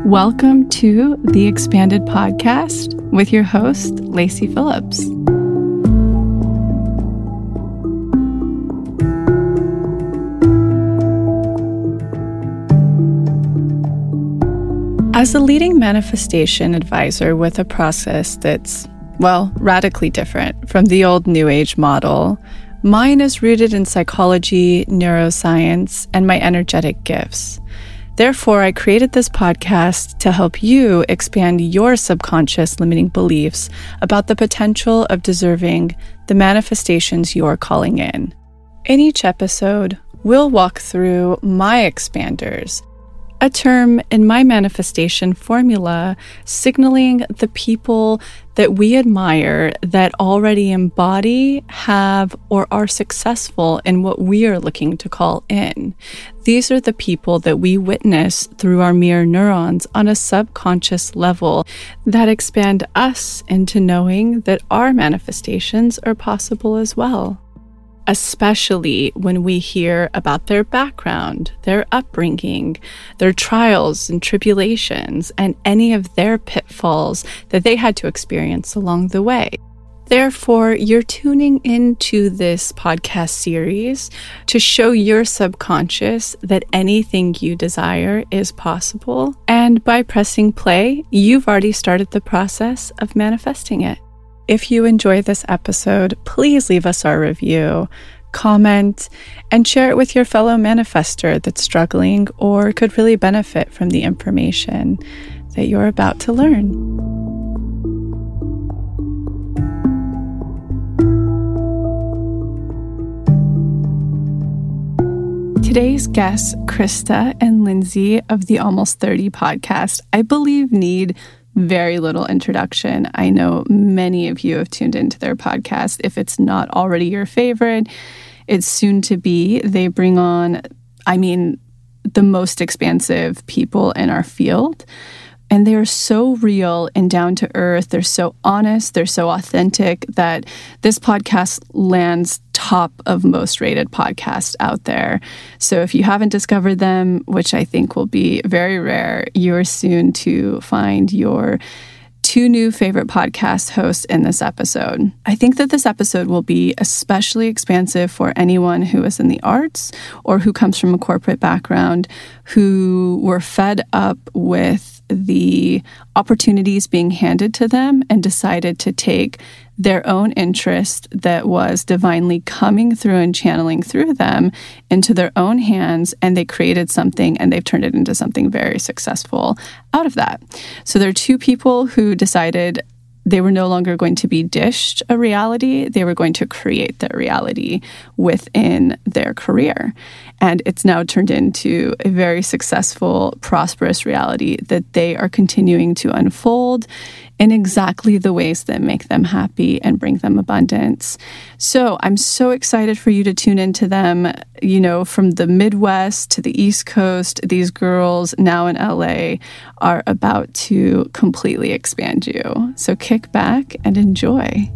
Welcome to the Expanded Podcast with your host, Lacey Phillips. As a leading manifestation advisor with a process that's, radically different from the old New Age model, mine is rooted in psychology, neuroscience, and my energetic gifts. Therefore, I created this podcast to help you expand your subconscious limiting beliefs about the potential of deserving the manifestations you're calling in. In each episode, we'll walk through my expanders, a term in my manifestation formula signaling the people that we admire that already embody, have, or are successful in what we are looking to call in. These are the people that we witness through our mirror neurons on a subconscious level that expand us into knowing that our manifestations are possible as well. Especially when we hear about their background, their upbringing, their trials and tribulations, and any of their pitfalls that they had to experience along the way. Therefore, you're tuning into this podcast series to show your subconscious that anything you desire is possible. And by pressing play, you've already started the process of manifesting it. If you enjoy this episode, please leave us our review, comment, and share it with your fellow manifester that's struggling or could really benefit from the information that you're about to learn. Today's guests, Krista and Lindsay of the Almost 30 podcast, I believe need very little introduction. I know many of you have tuned into their podcast. If it's not already your favorite, it's soon to be. They bring on, the most expansive people in our field. And they are so real and down to earth. They're so honest. They're so authentic that this podcast lands top of most rated podcasts out there. So if you haven't discovered them, which I think will be very rare, you're soon to find your two new favorite podcast hosts in this episode. I think that this episode will be especially expansive for anyone who is in the arts or who comes from a corporate background, who were fed up with the opportunities being handed to them and decided to take their own interest that was divinely coming through and channeling through them into their own hands, and they created something and they've turned it into something very successful out of that. So there are two people who decided they were no longer going to be dished a reality. They were going to create their reality within their career. And it's now turned into a very successful, prosperous reality that they are continuing to unfold in exactly the ways that make them happy and bring them abundance. So I'm so excited for you to tune into them. You know, from the Midwest to the East Coast, these girls now in LA are about to completely expand you. So kick back and enjoy.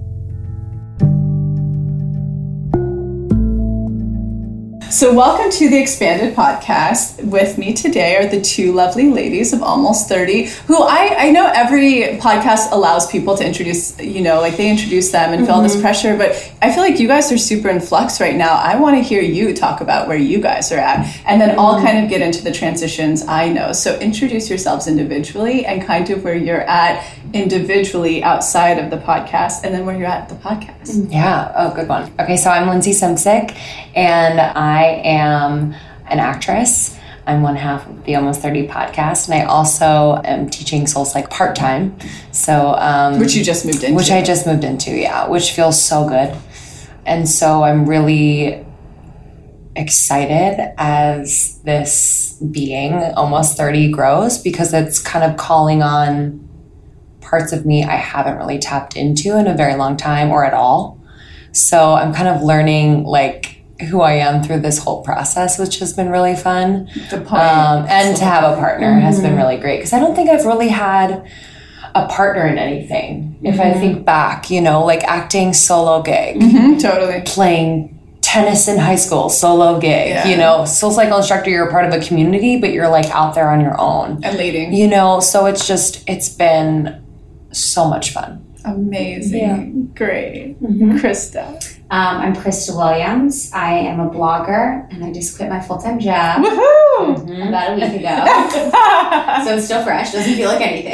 So welcome to the Expanded Podcast. With me today are the two lovely ladies of Almost 30, who I know every podcast allows people to introduce, they introduce them and feel this pressure, but I feel like you guys are super in flux right now. I want to hear you talk about where you guys are at, and then I'll kind of get into the transitions I know. So introduce yourselves individually and kind of where you're at individually outside of the podcast, and then where you're at the podcast. Yeah. Oh, good one. Okay. So I'm Lindsay Simcik, and I am an actress. I'm one half of the Almost 30 podcast, and I also am teaching Soul Psych part-time. So, which you just moved into. Which I just moved into, yeah, which feels so good. And so I'm really excited as this being Almost 30 grows, because it's kind of calling on parts of me I haven't really tapped into in a very long time or at all. So I'm kind of learning who I am through this whole process, which has been really fun. And to have a partner has been really great, because I don't think I've really had a partner in anything. If I think back, acting solo gig, totally, playing tennis in high school, solo gig, SoulCycle instructor, you're a part of a community, but you're like out there on your own. And leading. So it's been so much fun. Amazing. Yeah. Great. Krista. I'm Krista Williams. I am a blogger, and I just quit my full-time job about a week ago. So it's still fresh. Doesn't feel like anything.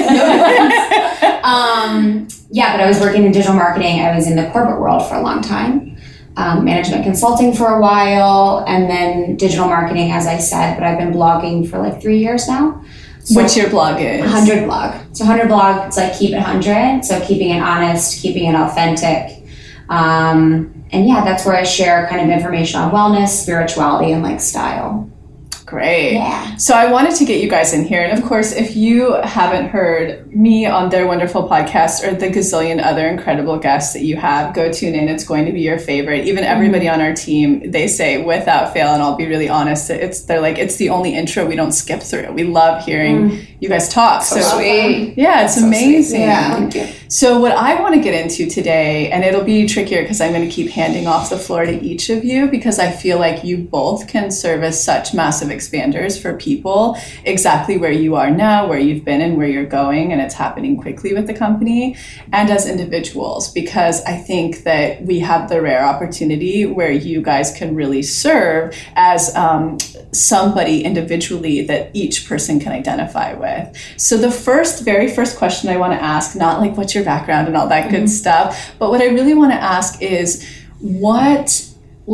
But I was working in digital marketing. I was in the corporate world for a long time. Management consulting for a while, and then digital marketing, as I said. But I've been blogging for like 3 years now. So what's your blog is? 100 blog. So 100 blog, it's like keep it 100. So keeping it honest, keeping it authentic. That's where I share kind of information on wellness, spirituality, and like style. Great. Yeah. So I wanted to get you guys in here. And of course, if you haven't heard me on their wonderful podcast or the gazillion other incredible guests that you have, go tune in. It's going to be your favorite. Even everybody on our team, they say without fail, and I'll be really honest, they're like, it's the only intro we don't skip through. We love hearing you guys talk. So sweet. Yeah, it's amazing. Yeah. Thank you. So what I want to get into today, and it'll be trickier because I'm going to keep handing off the floor to each of you because I feel like you both can serve as such massive expanders for people exactly where you are now, where you've been and where you're going, and it's happening quickly with the company, and as individuals, because I think that we have the rare opportunity where you guys can really serve as somebody individually that each person can identify with. So the very first question I want to ask, not like what's your background and all that good stuff, but what I really want to ask is what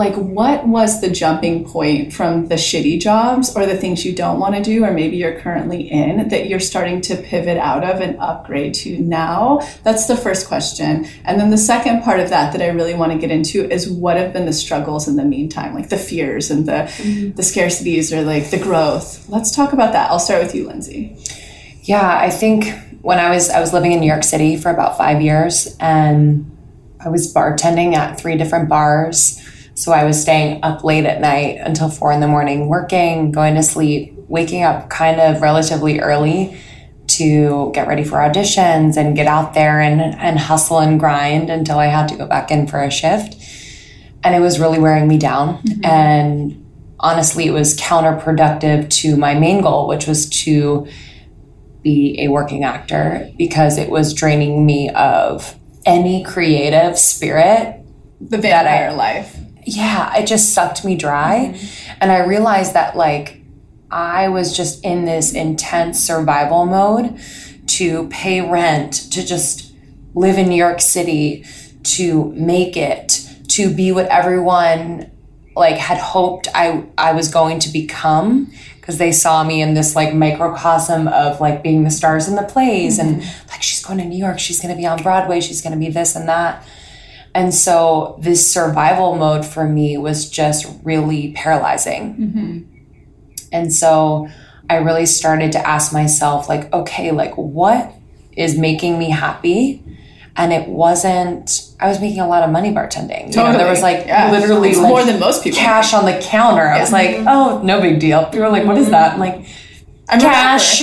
was the jumping point from the shitty jobs or the things you don't want to do, or maybe you're currently in, that you're starting to pivot out of and upgrade to now? That's the first question. And then the second part of that I really want to get into is what have been the struggles in the meantime, like the fears and the scarcities or like the growth. Let's talk about that. I'll start with you, Lindsay. Yeah, I think when I was living in New York City for about 5 years, and I was bartending at 3 different bars. So I was staying up late at night until 4 a.m, working, going to sleep, waking up kind of relatively early to get ready for auditions and get out there and hustle and grind until I had to go back in for a shift. And it was really wearing me down. And honestly, it was counterproductive to my main goal, which was to be a working actor, because it was draining me of any creative spirit. The vampire life. Yeah, it just sucked me dry. And I realized that I was just in this intense survival mode to pay rent, to just live in New York City, to make it, to be what everyone had hoped I was going to become, because they saw me in this microcosm of being the stars in the plays and she's going to New York, she's going to be on Broadway, she's going to be this and that. And so this survival mode for me was just really paralyzing. And so I really started to ask myself, okay, what is making me happy? And it wasn't, I was making a lot of money bartending. Totally. There was literally more than most people cash on the counter. I was like, oh, no big deal. People were like, what is that? I'm like, cash.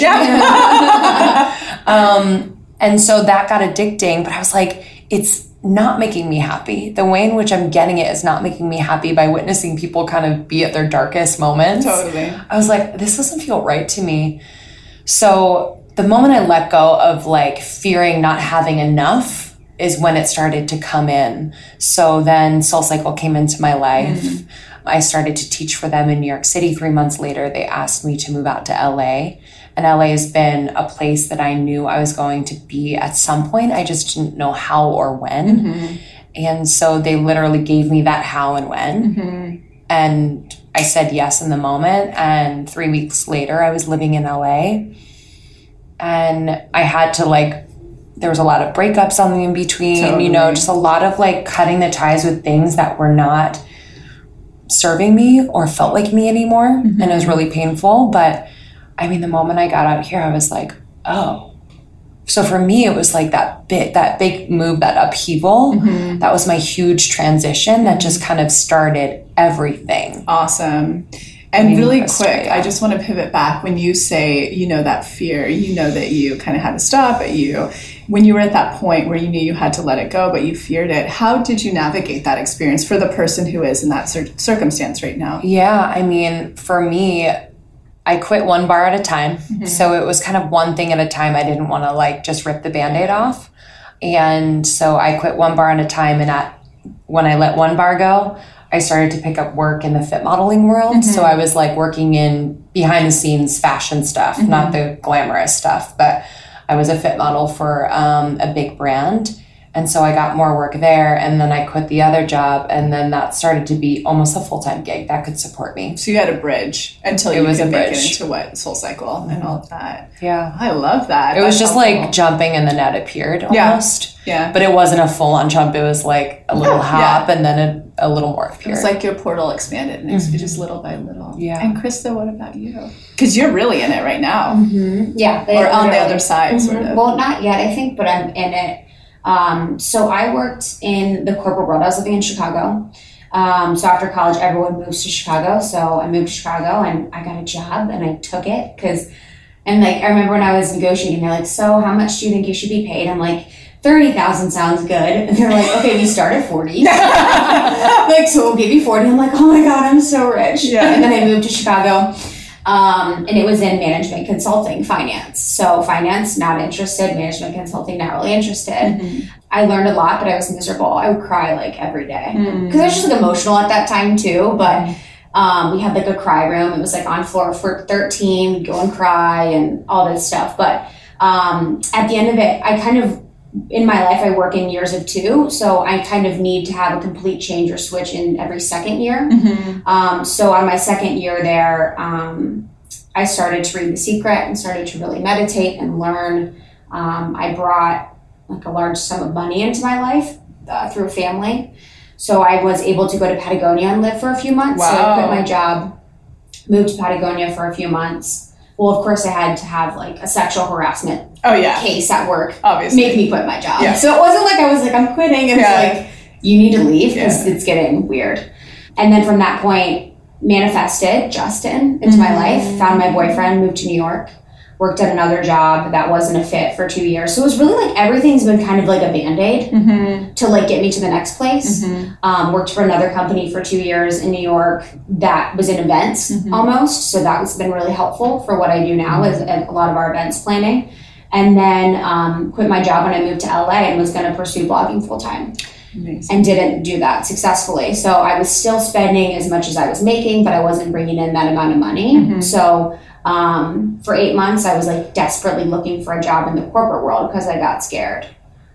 And so that got addicting, but I was like, it's not making me happy. The way in which I'm getting it is not making me happy by witnessing people kind of be at their darkest moments. Totally. I was like, this doesn't feel right to me. So the moment I let go of fearing not having enough is when it started to come in. So then SoulCycle came into my life. I started to teach for them in New York City. 3 months later, they asked me to move out to LA. And LA has been a place that I knew I was going to be at some point. I just didn't know how or when. And so they literally gave me that how and when. And I said yes in the moment. And 3 weeks later, I was living in LA. And I had to there was a lot of breakups on the in between, just a lot of cutting the ties with things that were not serving me or felt like me anymore. And it was really painful. But I mean, the moment I got out here, I was like, oh. So for me, it was that big move, that upheaval. That was my huge transition that just kind of started everything. Awesome. And really quick, I just want to pivot back when you say, that fear, that you kind of had to stop, but you when you were at that point where you knew you had to let it go, but you feared it, how did you navigate that experience for the person who is in that circumstance right now? Yeah, I mean, for me, I quit one bar at a time. So it was kind of one thing at a time. I didn't want to like just rip the Band-Aid off. And so I quit one bar at a time. And when I let one bar go, I started to pick up work in the fit modeling world. So I was like working in behind the scenes fashion stuff, not the glamorous stuff, but I was a fit model for a big brand. And so I got more work there, and then I quit the other job, and then that started to be almost a full-time gig that could support me. So you had a bridge until you could make it into SoulCycle and all of that. Yeah. I love that. It was just like jumping and the net appeared almost. Yeah. But it wasn't a full-on jump. It was like a little hop and then a little more appeared. It was like your portal expanded and just little by little. Yeah. And Krista, what about you? Because you're really in it right now. Yeah. Or on the other side, sort of. Well, not yet, I think, but I'm in it. So I worked in the corporate world. I was living in Chicago. So after college, everyone moves to Chicago. So I moved to Chicago and I got a job and I took it and like, I remember when I was negotiating, they're like, so how much do you think you should be paid? I'm like, 30,000 sounds good. And they're like, okay, we start at 40. Like, so we'll give you 40. I'm like, oh my God, I'm so rich. Yeah. And then I moved to Chicago. And it was in management consulting, finance. So finance, not interested. Management consulting, not really interested. I learned a lot, but I was miserable. I would cry like every day because I was just like emotional at that time too. But we had like a cry room. It was like on floor for 13, we'd go and cry and all this stuff. But at the end of it, I kind of, in my life, I work in years of 2. So I kind of need to have a complete change or switch in every second year. So on my second year there, I started to read The Secret and started to really meditate and learn. I brought like a large sum of money into my life through a family. So I was able to go to Patagonia and live for a few months. Wow. So I quit my job, moved to Patagonia for a few months. Well, of course, I had to have like a sexual harassment case at work. Obviously. Make me quit my job. Yeah. So it wasn't like I was like, I'm quitting. It was like, you need to leave because it's getting weird. And then from that point, manifested Justin into my life, found my boyfriend, moved to New York, worked at another job that wasn't a fit for 2 years. So it was really like everything's been kind of like a Band-Aid to like get me to the next place. Worked for another company for 2 years in New York that was in events almost. So that was been really helpful for what I do now is a lot of our events planning. And then quit my job when I moved to LA and was going to pursue blogging full time. And didn't do that successfully. So I was still spending as much as I was making, but I wasn't bringing in that amount of money. So for 8 months, I was like desperately looking for a job in the corporate world because I got scared.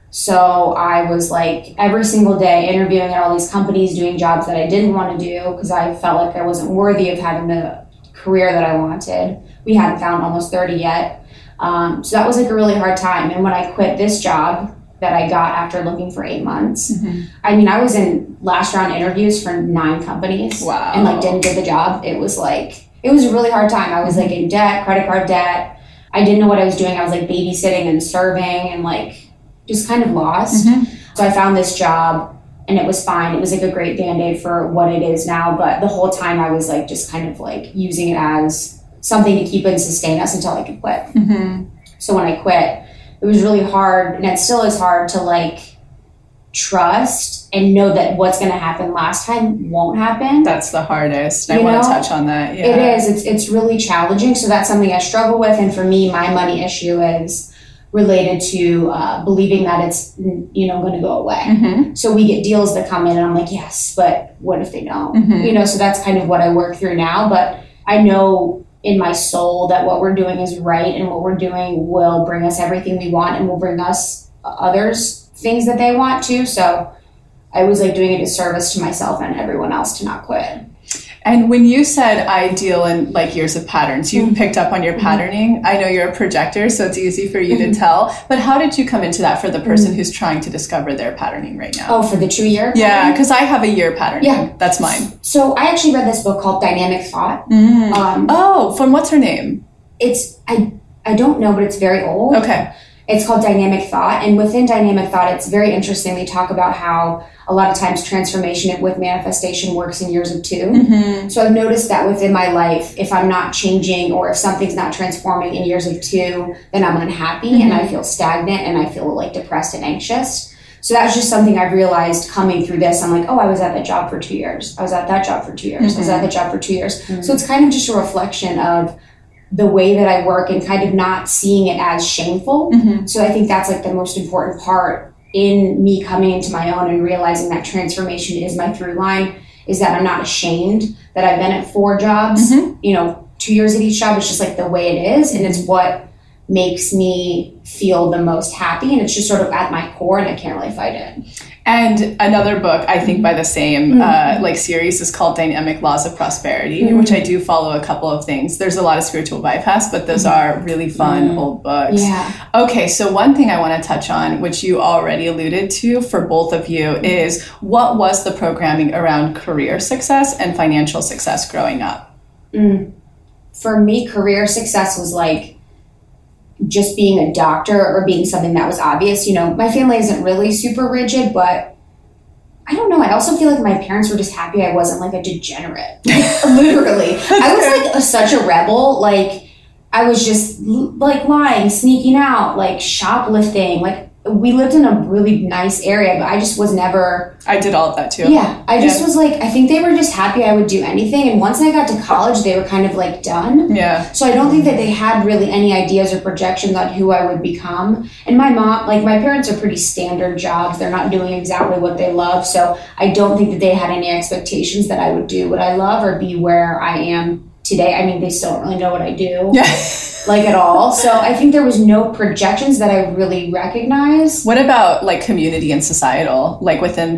So I was like every single day interviewing at all these companies, doing jobs that I didn't want to do because I felt like I wasn't worthy of having the career that I wanted. We hadn't found almost 30 yet. So that was like a really hard time. And when I quit this job that I got after looking for 8 months, I mean, I was in last round interviews for 9 companies and like didn't get the job. It was a really hard time. I was like in debt, credit card debt. I didn't know what I was doing. I was like babysitting and serving and like just kind of lost. So I found this job and it was fine. It was like a great Band-Aid for what it is now. But the whole time I was like just kind of like using it as something to keep and sustain us until I could quit. So when I quit, it was really hard, and it still is hard to like trust and know that what's going to happen last time won't happen. That's the hardest. I want to touch on that. Yeah. It is. It's really challenging. So that's something I struggle with. And for me, my money issue is related to believing that it's going to go away. So we get deals that come in, and I'm like, yes, but what if they don't? So that's kind of what I work through now. But I know in my soul that what we're doing is right, and what we're doing will bring us everything we want and will bring us others things that they want to. So I was like doing a disservice to myself and everyone else to not quit. And when you said I deal in like years of patterns, you picked up on your patterning. I know you're a projector, so it's easy for you to tell. But how did you come into that for the person who's trying to discover their patterning right now? Oh, for the 2 year? Yeah, because I have a year patterning. Yeah. That's mine. So I actually read this book called Dynamic Thought. From what's her name? It's, I don't know, but it's very old. Okay. It's called Dynamic Thought. And within Dynamic Thought, it's very interesting. They talk about how a lot of times transformation with manifestation works in years of 2. Mm-hmm. So I've noticed that within my life, if I'm not changing or if something's not transforming in years of 2, then I'm unhappy and I feel stagnant and I feel like depressed and anxious. So that's just something I've realized coming through this. I'm like, oh, I was at that job for 2 years. I was at that job for 2 years. I was at that job for 2 years. So it's kind of just a reflection of the way that I work and kind of not seeing it as shameful. So I think that's like the most important part in me coming into my own and realizing that transformation is my through line, is that I'm not ashamed that I've been at 4 jobs, 2 years at each job. It's just like the way it is. And it's what makes me feel the most happy. And it's just sort of at my core and I can't really fight it. And another book, I think by the same series, is called Dynamic Laws of Prosperity, which I do follow a couple of things. There's a lot of spiritual bypass, but those are really fun old books. Yeah. Okay, so one thing I want to touch on, which you already alluded to for both of you, is what was the programming around career success and financial success growing up? For me, career success was like just being a doctor or being something that was obvious. My family isn't really super rigid, but I don't know. I also feel like my parents were just happy I wasn't like a degenerate. Literally. I was like such a rebel. Like I was just like lying, sneaking out, like shoplifting. Like we lived in a really nice area, but I just was never... I did all of that too. Yeah. I just was like, I think they were just happy I would do anything. And once I got to college, they were kind of like done. Yeah. So I don't think that they had really any ideas or projections on who I would become. And my mom, like my parents are pretty standard jobs. They're not doing exactly what they love. So I don't think that they had any expectations that I would do what I love or be where I am today. I mean, they still don't really know what I do. Yeah. Like at all. So I think there was no projections that I really recognized. What about like community and societal, like within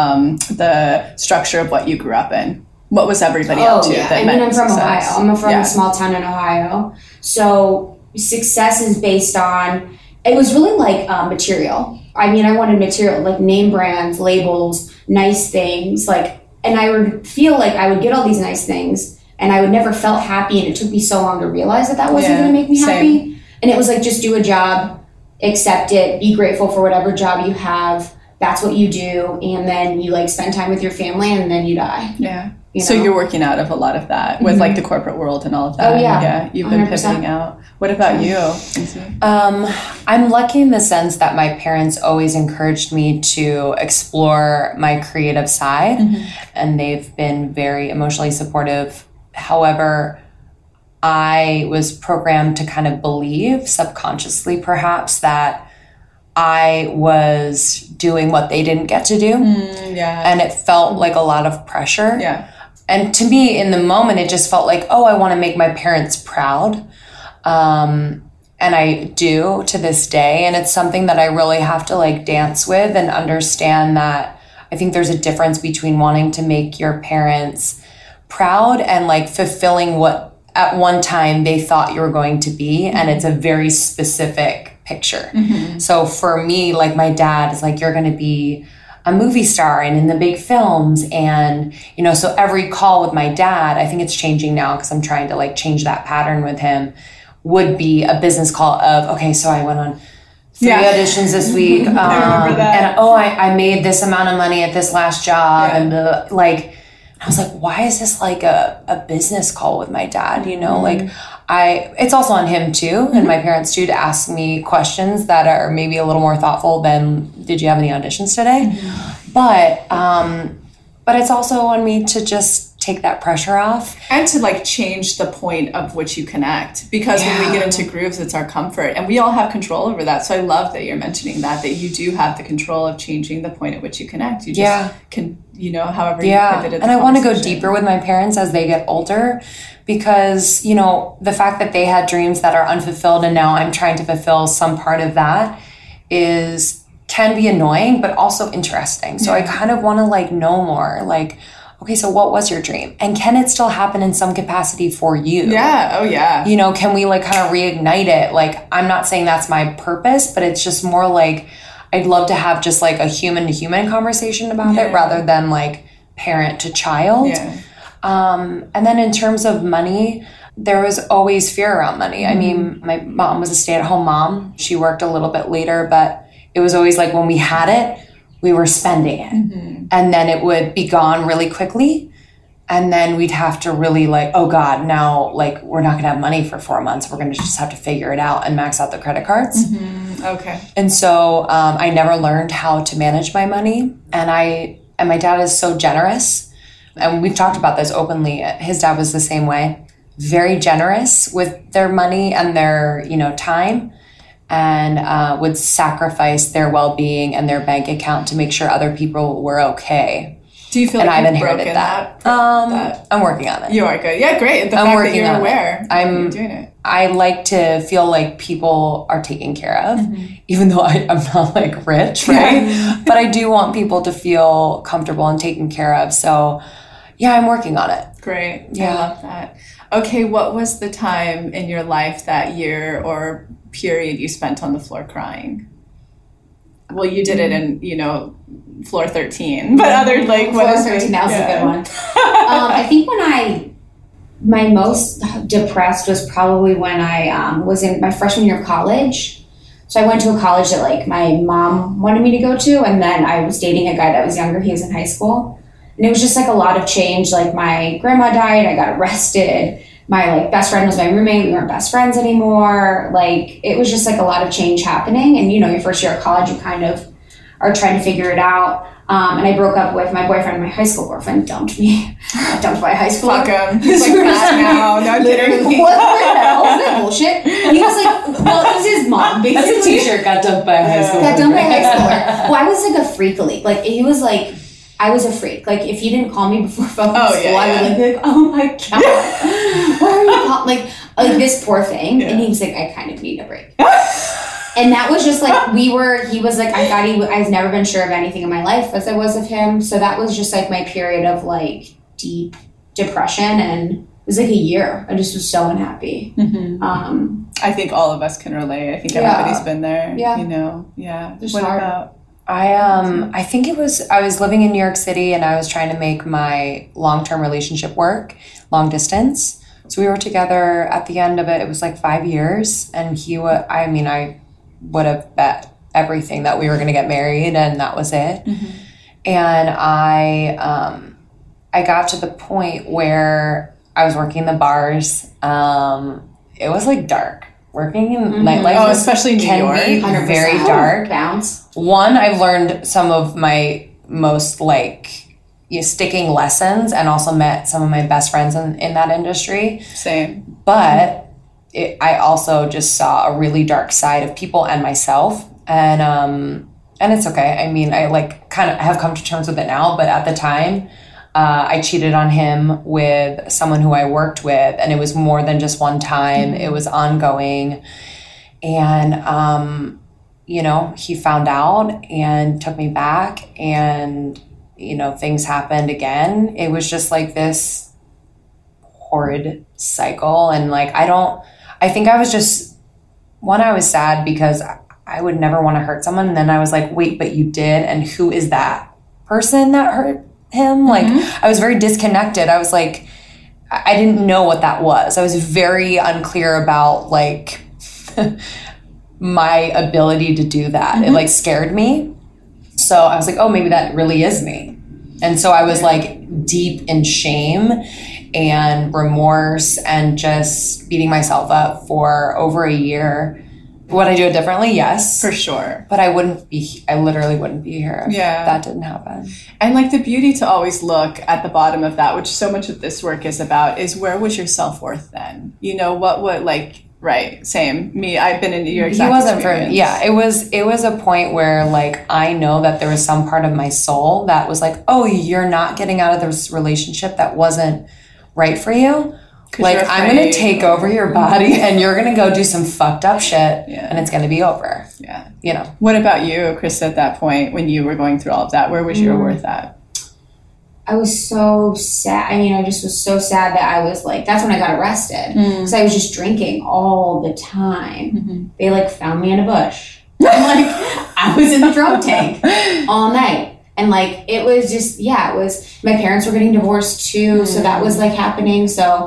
the structure of what you grew up in? What was everybody up to? Yeah. I'm from Ohio. I'm from a small town in Ohio. So success is based on, it was really like material. I mean, I wanted material, like name brands, labels, nice things, and I would feel like I would get all these nice things and I would never felt happy, and it took me so long to realize that wasn't going to make me happy. Same. And it was like, just do a job, accept it, be grateful for whatever job you have. That's what you do. And then you like spend time with your family and then you die. Yeah. So you're working out of a lot of that with like the corporate world and all of that. Oh, yeah. Yeah. You've been 100%. Pivoting out. What about you? I'm lucky in the sense that my parents always encouraged me to explore my creative side, and they've been very emotionally supportive. However, I was programmed to kind of believe subconsciously perhaps that I was doing what they didn't get to do. And it felt like a lot of pressure. Yeah. And to me, in the moment, it just felt like, oh, I want to make my parents proud. And I do to this day. And it's something that I really have to like dance with and understand that I think there's a difference between wanting to make your parents proud and like fulfilling what at one time they thought you were going to be. And it's a very specific picture. So for me, like my dad is like, you're going to be a movie star and in the big films. And, so every call with my dad, I think it's changing now because I'm trying to like change that pattern with him, would be a business call of, okay, so I went on 3 auditions this week. I remember that. And I made this amount of money at this last job. And I was like, why is this like a business call with my dad? It's also on him too, and my parents too, to ask me questions that are maybe a little more thoughtful than, did you have any auditions today? But it's also on me to just take that pressure off. And to like change the point of which you connect. Because when we get into grooves, it's our comfort. And we all have control over that. So I love that you're mentioning that you do have the control of changing the point at which you connect. You just can, however you pivoted. And I want to go deeper with my parents as they get older. Because, the fact that they had dreams that are unfulfilled and now I'm trying to fulfill some part of that can be annoying, but also interesting. So I kind of want to like know more, like, okay, so what was your dream? And can it still happen in some capacity for you? Yeah. Oh, yeah. Can we like kind of reignite it? Like, I'm not saying that's my purpose, but it's just more like, I'd love to have just like a human to human conversation about it rather than like parent to child. Yeah. And then in terms of money, there was always fear around money. I mean, my mom was a stay-at-home mom. She worked a little bit later, but it was always like when we had it, we were spending it. And then it would be gone really quickly. And then we'd have to really like, oh God, now like we're not gonna have money for 4 months. We're gonna just have to figure it out and max out the credit cards. Okay. And so I never learned how to manage my money. And my dad is so generous. And we've talked about this openly. His dad was the same way. Very generous with their money and their, time, and would sacrifice their well-being and their bank account to make sure other people were okay. Do you feel and like I've you've inherited broken that? I'm working on it. You are good. Yeah, great. The fact that you're aware. I'm doing it. I like to feel like people are taken care of, even though I'm not like rich, right? But I do want people to feel comfortable and taken care of. So yeah, I'm working on it. Great. Yeah. I love that. Okay, what was the time in your life, that year or period, you spent on the floor crying? Well, you did it in, floor 13, but other like floor 13, that was a good one. I think my most depressed was probably when I was in my freshman year of college. So I went to a college that like my mom wanted me to go to, and then I was dating a guy that was younger. He was in high school. And it was just like a lot of change. Like my grandma died, I got arrested. My like best friend was my roommate. We weren't best friends anymore. Like it was just like a lot of change happening. And your first year of college, you kind of are trying to figure it out. And I broke up with my boyfriend. My high school boyfriend dumped me. Dumped by high school. Fuck him. He's like that now. No kidding. What the hell is that bullshit? He was like, well, it was his mom. That's a t-shirt. Got dumped by a high schooler. Got dumped by a high schooler. Well, I was like a freak leak. Like he was like, I was a freak. Like if he didn't call me before fucking school, I would be like, oh my God, why are you calling? Like this poor thing. And he was like, I kind of need a break. And that was just like, he was like, I thought I've never been sure of anything in my life as I was of him. So that was just like my period of like deep depression. And it was like a year. I just was so unhappy. I think all of us can relate. I think everybody's been there. Yeah. Yeah. Just what hard. about? I think I was living in New York City and I was trying to make my long-term relationship work, long distance. So we were together at the end of it. It was like 5 years, and I would have bet everything that we were going to get married, and that was it. And I got to the point where I was working the bars. It was like dark. Working in nightlife, especially in New York, can be very dark. Bounce. One, I've learned some of my most sticking lessons, and also met some of my best friends in that industry. Same. But I also just saw a really dark side of people and myself, and it's okay. I mean, I like kind of have come to terms with it now, but at the time, I cheated on him with someone who I worked with, and it was more than just one time. It was ongoing. And, he found out and took me back, and, things happened again. It was just like this horrid cycle. And like, I think I was just, I was sad because I would never want to hurt someone. And then I was like, wait, but you did. And who is that person that hurt him? Like I was very disconnected. I was like, I didn't know what that was. I was very unclear about like my ability to do that. It like scared me. So I was like, oh, maybe that really is me. And so I was like deep in shame and remorse and just beating myself up for over a year. Would I do it differently? Yes. For sure. But I literally wouldn't be here if that didn't happen. And like the beauty to always look at the bottom of that, which so much of this work is about, is where was your self-worth then? What would right, same. Me, I've been in your exact experience. It was a point where like I know that there was some part of my soul that was like, oh, you're not getting out of this relationship that wasn't right for you. Like, I'm going to take over your body and you're going to go do some fucked up shit and it's going to be over. Yeah. What about you, Krista, at that point when you were going through all of that? Where was your worth at? I was so sad. I mean, I just was so sad that I was like, that's when I got arrested. Because I was just drinking all the time. They like found me in a bush. I'm like, I was in the drunk tank all night. And like, it was just, it was, my parents were getting divorced too. So that was like happening. So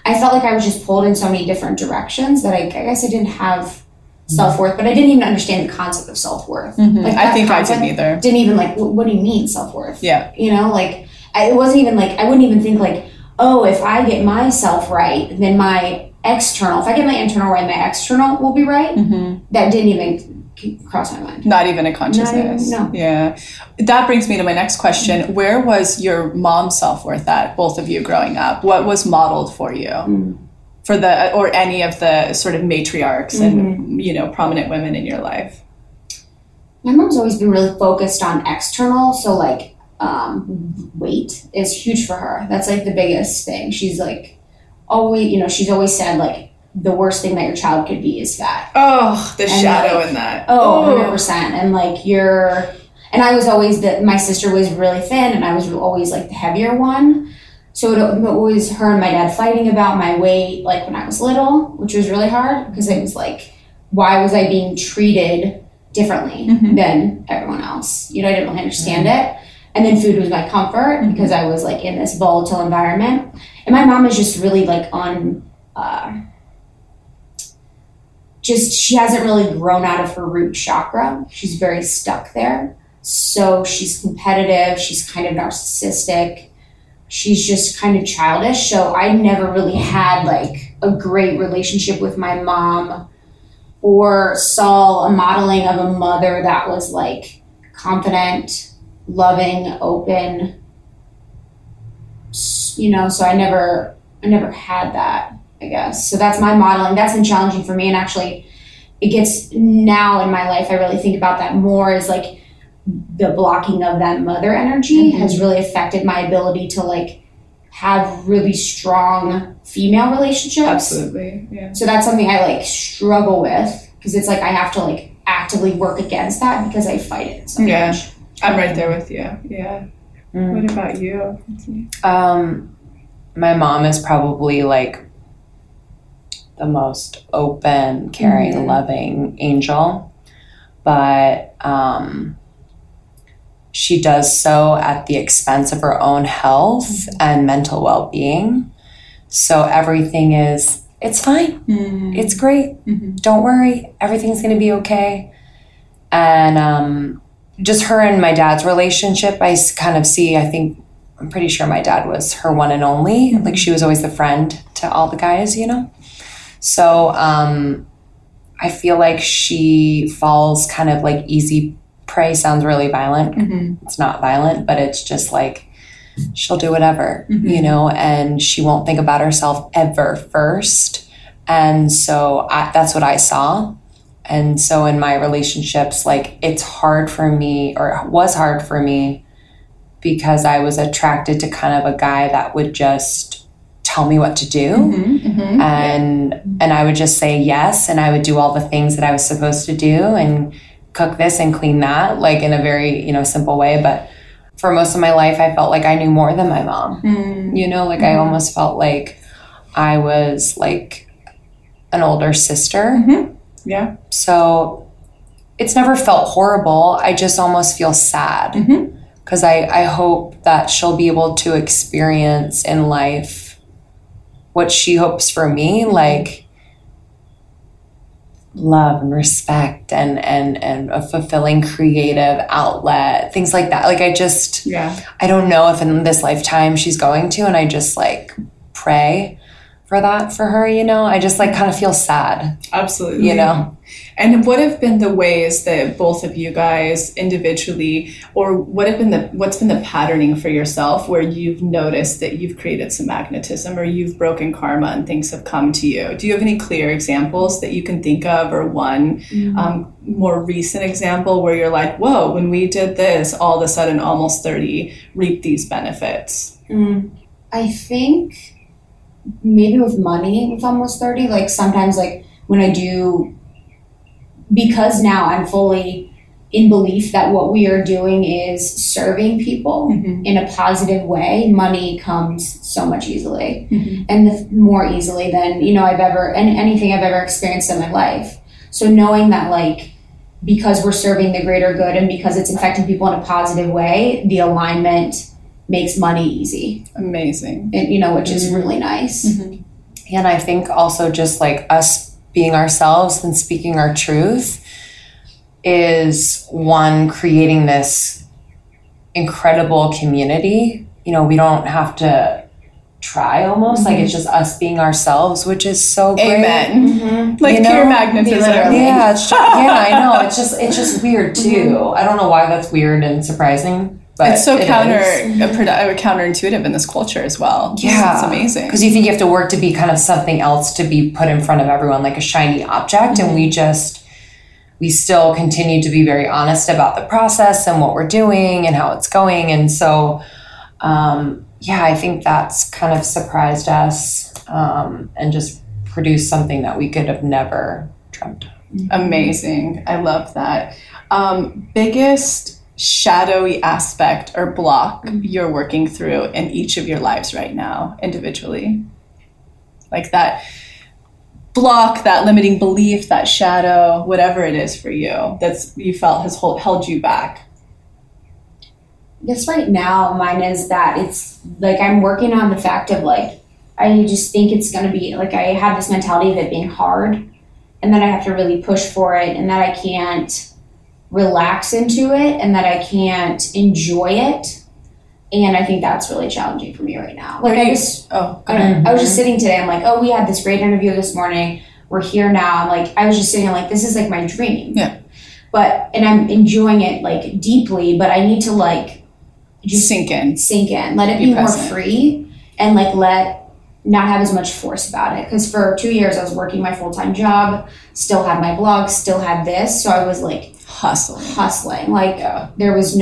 I felt like I was just pulled in so many different directions that I guess I didn't have self-worth, but I didn't even understand the concept of self-worth. Like I think I didn't either. Didn't even like, what do you mean self-worth? Yeah. You know, like it wasn't even like, I wouldn't even think like, oh, if I get myself right, then my external, if I get my internal right, my external will be right. That didn't even cross my mind. Not even a consciousness. No. Yeah. That brings me to my next question. Where was your mom's self-worth at, both of you growing up? What was modeled for you? For the, or any of the sort of matriarchs and, you know, prominent women in your life? My mom's always been really focused on external. So like, weight is huge for her. That's like the biggest thing. She's like always, you know, she's always said like, the worst thing that your child could be is fat. Oh, the shadow in that. Oh, 100%. And like and I was always my sister was really thin and I was always like the heavier one. So it was her and my dad fighting about my weight like when I was little, which was really hard because it was like, why was I being treated differently than everyone else? You know, I didn't really understand it. And then food was my comfort because I was like in this volatile environment. And my mom is just really like she hasn't really grown out of her root chakra. She's very stuck there. So she's competitive. She's kind of narcissistic. She's just kind of childish. So I never really had like a great relationship with my mom or saw a modeling of a mother that was like confident, loving, open, you know, so I never had that, I guess. So that's my modeling. That's been challenging for me. And actually it gets now in my life, I really think about that more is like the blocking of that mother energy has really affected my ability to like have really strong female relationships. Absolutely. Yeah. So that's something I like struggle with because it's like I have to like actively work against that because I fight it so much. I'm right there with you. Yeah. What about you? My mom is probably like the most open, caring, loving angel, but she does so at the expense of her own health and mental well-being. So everything it's fine. It's great. Don't worry. Everything's going to be okay. And just her and my dad's relationship, I kind of see, I'm pretty sure my dad was her one and only. Like she was always the friend to all the guys, you know? So I feel like she falls kind of like easy prey. Sounds really violent. It's not violent, but it's just like she'll do whatever, you know, and she won't think about herself ever first. And so that's what I saw. And so in my relationships, like it's hard for me, or it was hard for me, because I was attracted to kind of a guy that would just tell me what to do. And I would just say yes. And I would do all the things that I was supposed to do and cook this and clean that, like in a very, you know, simple way. But for most of my life, I felt like I knew more than my mom, you know, like I almost felt like I was like an older sister. Yeah. So it's never felt horrible. I just almost feel sad because I hope that she'll be able to experience in life what she hopes for me, like love and respect and a fulfilling creative outlet, things like that. Like I don't know if in this lifetime she's going to, and I just like pray for that for her, you know. I just like kind of feel sad. Absolutely. You know. And what have been the ways that both of you guys individually, or what's been the patterning for yourself where you've noticed that you've created some magnetism or you've broken karma and things have come to you? Do you have any clear examples that you can think of, or one more recent example where you're like, whoa, when we did this, all of a sudden Almost 30 reaped these benefits? I think maybe with money with Almost 30, like sometimes like when I do, because now I'm fully in belief that what we are doing is serving people in a positive way, money comes so much easily and more easily than, you know, anything I've ever experienced in my life. So knowing that like, because we're serving the greater good and because it's affecting people in a positive way, the alignment makes money easy. Amazing. And, you know, which is really nice. And I think also just like us being ourselves and speaking our truth is one, creating this incredible community. You know, we don't have to try almost, like it's just us being ourselves, which is so great. Amen. Like pure magnetism. Yeah, I know. It's just weird too. I don't know why that's weird and surprising. But it's so counterintuitive in this culture as well. Yeah. It's amazing. Because you think you have to work to be kind of something else to be put in front of everyone, like a shiny object. And we still continue to be very honest about the process and what we're doing and how it's going. And so, I think that's kind of surprised us and just produced something that we could have never dreamt of. Amazing. I love that. Biggest shadowy aspect or block you're working through in each of your lives right now, individually? Like that block, that limiting belief, that shadow, whatever it is for you that's you felt has held you back. I guess right now mine is that it's like I'm working on the fact of like I just think it's going to be like I have this mentality of it being hard and that I have to really push for it and that I can't relax into it and that I can't enjoy it. And I think that's really challenging for me right now. Like I was just sitting today, I'm like, we had this great interview this morning. We're here now. I'm like, I was just sitting like, this is like my dream. Yeah. And I'm enjoying it like deeply, but I need to like just sink in. Let it be more free and like not have as much force about it. Because for 2 years I was working my full-time job, still had my blog, still had this. So I was like hustling. Like there was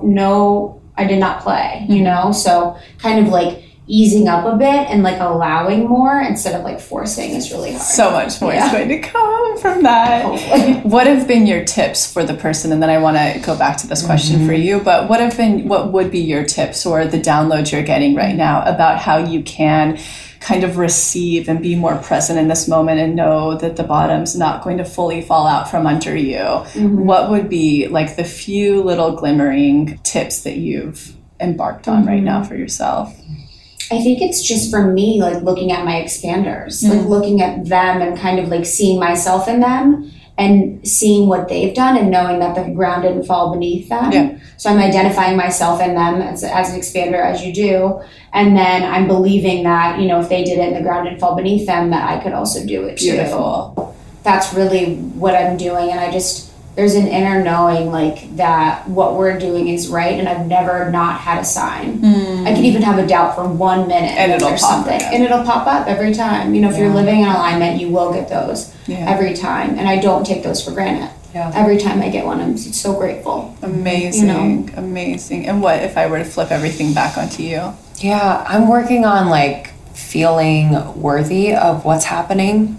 no, I did not play, you know? So kind of like easing up a bit and like allowing more instead of like forcing is really hard. So much more is going to come from that. Hopefully. What have been your tips for the person? And then I want to go back to this question for you, but what would be your tips or the downloads you're getting right now about how you can kind of receive and be more present in this moment and know that the bottom's not going to fully fall out from under you? What would be like the few little glimmering tips that you've embarked on right now for yourself? I think it's just for me, like looking at my expanders, like looking at them and kind of like seeing myself in them and seeing what they've done and knowing that the ground didn't fall beneath them. Yeah. So I'm identifying myself in them as an expander, as you do. And then I'm believing that, you know, if they did it and the ground didn't fall beneath them, that I could also do it too. Beautiful. That's really what I'm doing. And there's an inner knowing like that what we're doing is right. And I've never not had a sign. I could even have a doubt for 1 minute and it'll pop up. And it'll pop up every time. You know, if you're living in alignment, you will get those every time. And I don't take those for granted. Yeah. Every time I get one, I'm so grateful. Amazing. You know? Amazing. And what if I were to flip everything back onto you? Yeah, I'm working on like feeling worthy of what's happening.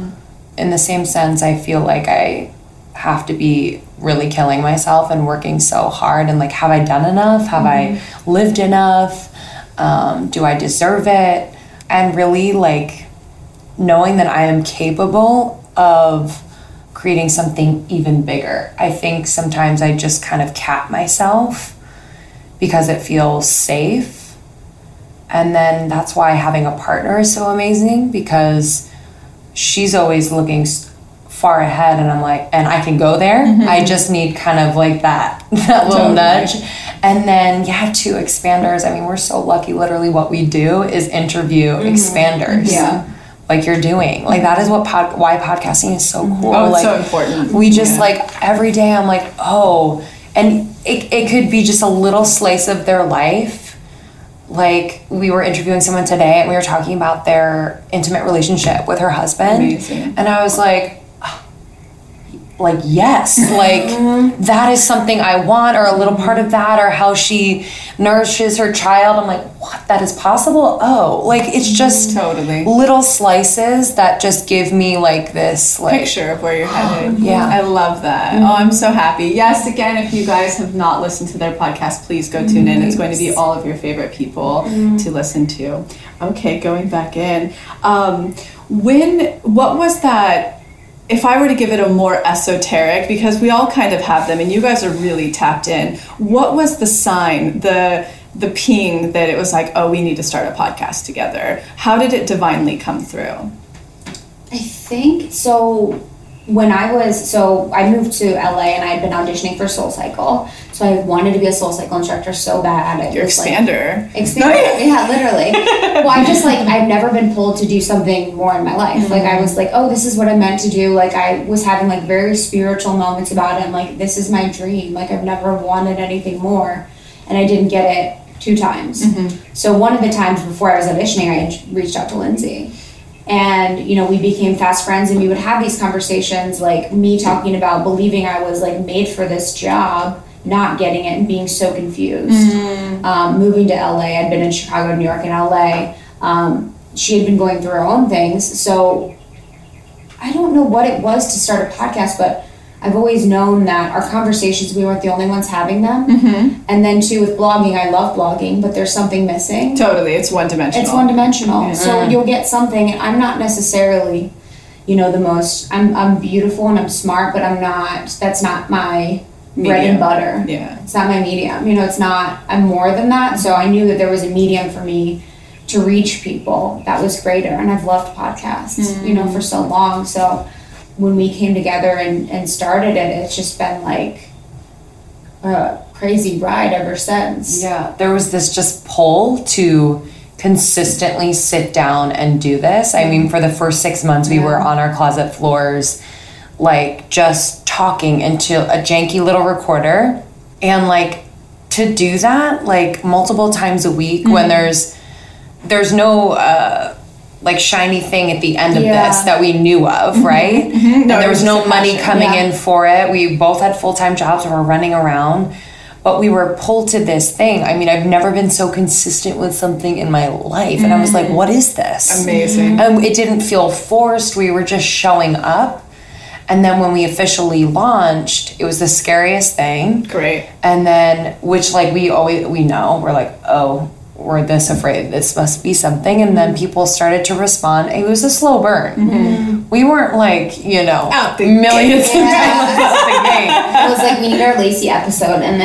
In the same sense, I feel like I have to be really killing myself and working so hard and like, have I done enough? Have I lived enough? Do I deserve it? And really like knowing that I am capable of creating something even bigger. I think sometimes I just kind of cap myself because it feels safe. And then that's why having a partner is so amazing, because she's always looking far ahead and I'm like, and I can go there. I just need kind of like that little nudge. And then 2 expanders. I mean, we're so lucky. Literally what we do is interview expanders. Yeah. Like you're doing. Like that is what why podcasting is so cool. Oh, it's like, so important. We just like every day I'm like, and it could be just a little slice of their life. Like we were interviewing someone today and we were talking about their intimate relationship with her husband. Amazing. And I was like yes, like that is something I want, or a little part of that, or how she nourishes her child. I'm like, what? That is possible? Oh, like it's just little slices that just give me like this like picture of where you're headed. Yeah. I love that. Oh, I'm so happy. Yes, again, if you guys have not listened to their podcast, please go tune in. It's going to be all of your favorite people to listen to. Okay, going back in. What was that? If I were to give it a more esoteric, because we all kind of have them and you guys are really tapped in, what was the sign, the the ping that it was like, oh, we need to start a podcast together? How did it divinely come through? I think so. When I moved to LA and I had been auditioning for SoulCycle. So I wanted to be a SoulCycle instructor so bad. Your expander. Expander, yeah, literally. Well, I've never been pulled to do something more in my life. Mm-hmm. Like, I was like, oh, this is what I'm meant to do. Like, I was having like very spiritual moments about it. I'm like, this is my dream. Like, I've never wanted anything more. And I didn't get it 2 times. Mm-hmm. So one of the times before I was auditioning, I had reached out to Lindsay. And, we became fast friends, and we would have these conversations, like me talking about believing I was like made for this job, not getting it and being so confused. Moving to LA, I'd been in Chicago, New York, and LA. She had been going through her own things. So I don't know what it was to start a podcast, but I've always known that our conversations, we weren't the only ones having them. Mm-hmm. And then too, with blogging, I love blogging, but there's something missing. Totally. It's one-dimensional. It's one-dimensional. Yeah. So you'll get something, and I'm not necessarily, the most, I'm beautiful and I'm smart, but that's not my medium. Bread and butter. Yeah. It's not my medium. It's not, I'm more than that. So I knew that there was a medium for me to reach people that was greater. And I've loved podcasts, for so long. So when we came together and started it, it's just been like a crazy ride ever since. Yeah, there was this just pull to consistently sit down and do this. I mean, for the first 6 months, we were on our closet floors, like just talking into a janky little recorder. And like to do that like multiple times a week when there's no like shiny thing at the end of this that we knew of, right? Mm-hmm. And there was no money coming in for it. We both had full-time jobs. We were running around, but we were pulled to this thing. I mean, I've never been so consistent with something in my life. And I was like, what is this? Amazing. And it didn't feel forced. We were just showing up. And then when we officially launched, it was the scariest thing. Great. And then, which like we know, we're like, oh, we're this afraid, this must be something. And then people started to respond. It was a slow burn. Mm-hmm. We weren't like, out the millions of downloads out the gate. It was like, we need our Lacey episode, and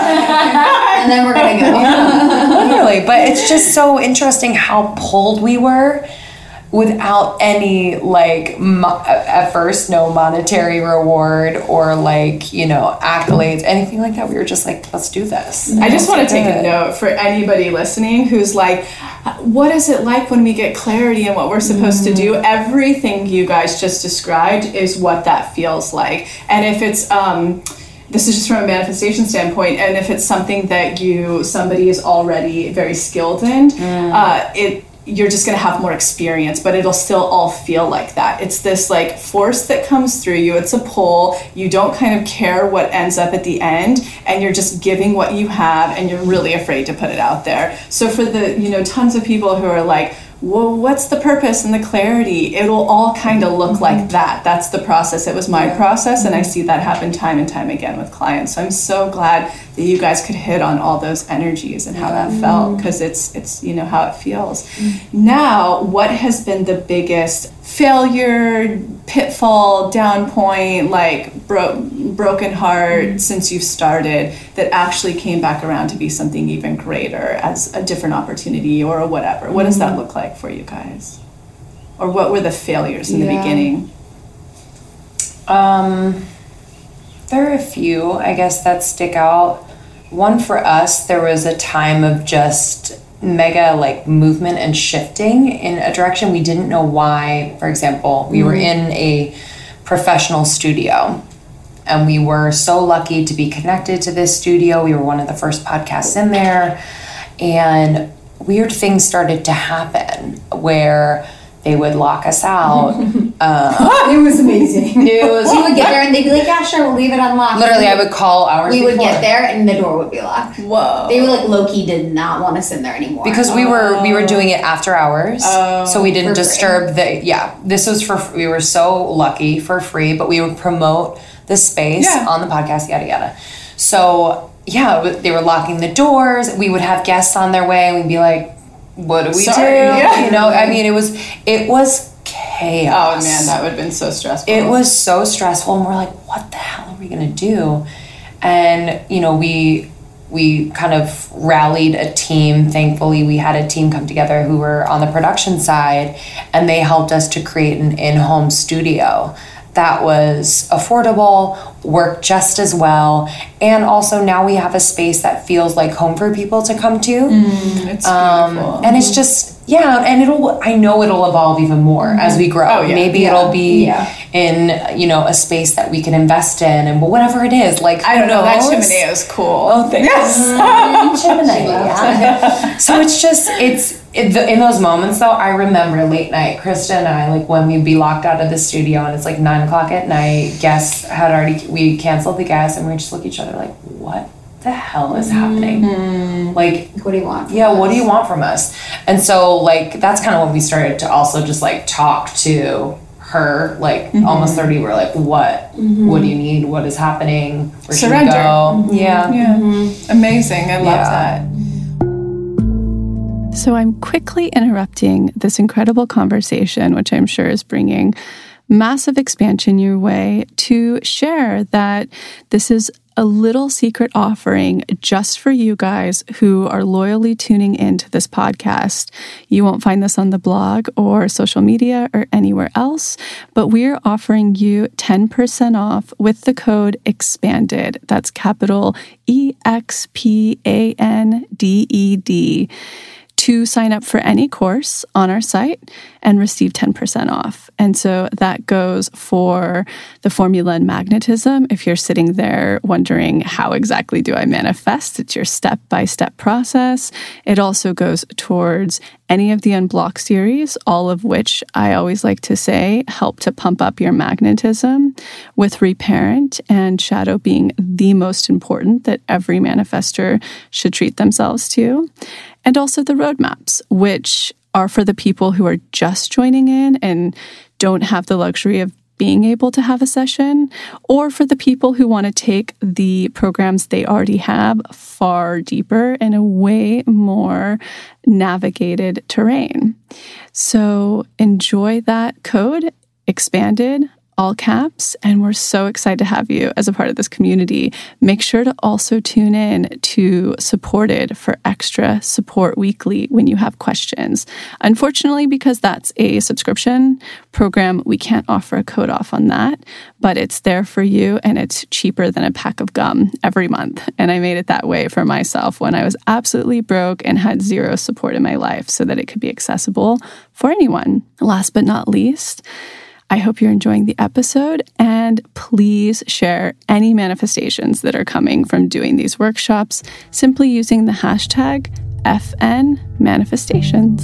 then we're gonna go. Literally, but it's just so interesting how pulled we were without any like at first no monetary reward or like accolades, anything like that. We were just like, let's do this. I just want to take a note for anybody listening who's like, what is it like when we get clarity in what we're supposed to do? Everything you guys just described is what that feels like. And if it's this is just from a manifestation standpoint, and if it's something that somebody is already very skilled in, you're just going to have more experience, but it'll still all feel like that. It's this like force that comes through you. It's a pull. You don't kind of care what ends up at the end, and you're just giving what you have, and you're really afraid to put it out there. So for the, tons of people who are like, well, what's the purpose and the clarity? It'll all kind of look like that. That's the process. It was my process, and I see that happen time and time again with clients. So I'm so glad that you guys could hit on all those energies and how that felt, because it's how it feels. Now, what has been the biggest failure, pitfall, down point, like broken heart since you've started that actually came back around to be something even greater as a different opportunity or whatever? What does that look like for you guys? Or what were the failures in the beginning? There are a few, I guess, that stick out. One for us, there was a time of just mega like movement and shifting in a direction we didn't know why. For example, we were in a professional studio, and we were so lucky to be connected to this studio. We were one of the first podcasts in there, and weird things started to happen where they would lock us out. It was amazing. We would get there and they'd be like, yeah, sure, we'll leave it unlocked. Literally, I would call hours before. We would get there and the door would be locked. Whoa. They were like, low-key did not want us in there anymore. Because we were doing it after hours. So we didn't disturb this was we were so lucky for free, but we would promote the space on the podcast, yada, yada. So, they were locking the doors. We would have guests on their way, and we'd be like, what do we do? Yeah. I mean, it was chaos. Oh man, that would have been so stressful. It was so stressful, and we're like, what the hell are we gonna do? And we we kind of rallied a team. Thankfully, we had a team come together who were on the production side, and they helped us to create an in-home studio that was affordable, worked just as well, and also now we have a space that feels like home for people to come to. It's beautiful. And it's just, and I know it'll evolve even more as we grow. Maybe it'll be in, a space that we can invest in, and whatever it is, like, I don't know, that chimney is cool. Oh, thanks. Chimney, So it's just, in those moments though, I remember late night, Krista and I, like when we'd be locked out of the studio and it's like 9:00 at night, we canceled the guests, and we just look at each other like, what the hell is happening? Like, what do you want? What do you want from us? And so like, that's kind of when we started to also just like talk to her, like almost 30, we're like, what do you need? What is happening? Where Surrender. should we go? Amazing. I love that. So I'm quickly interrupting this incredible conversation, which I'm sure is bringing massive expansion your way, to share that this is a little secret offering just for you guys who are loyally tuning into this podcast. You won't find this on the blog or social media or anywhere else, but we're offering you 10% off with the code EXPANDED. That's capital EXPANDED. To sign up for any course on our site and receive 10% off. And so that goes for the formula and magnetism. If you're sitting there wondering, how exactly do I manifest? It's your step-by-step process. It also goes towards any of the Unblock series, all of which I always like to say help to pump up your magnetism, with Reparent and Shadow being the most important that every manifestor should treat themselves to. And also the roadmaps, which are for the people who are just joining in and don't have the luxury of being able to have a session, or for the people who want to take the programs they already have far deeper in a way more navigated terrain. So enjoy that code, EXPANDED, all caps, and we're so excited to have you as a part of this community. Make sure to also tune in to Supported for extra support weekly when you have questions. Unfortunately, because that's a subscription program, we can't offer a code off on that, but it's there for you, and it's cheaper than a pack of gum every month. And I made it that way for myself when I was absolutely broke and had zero support in my life, so that it could be accessible for anyone. Last but not least, I hope you're enjoying the episode, and please share any manifestations that are coming from doing these workshops simply using the hashtag FNManifestations.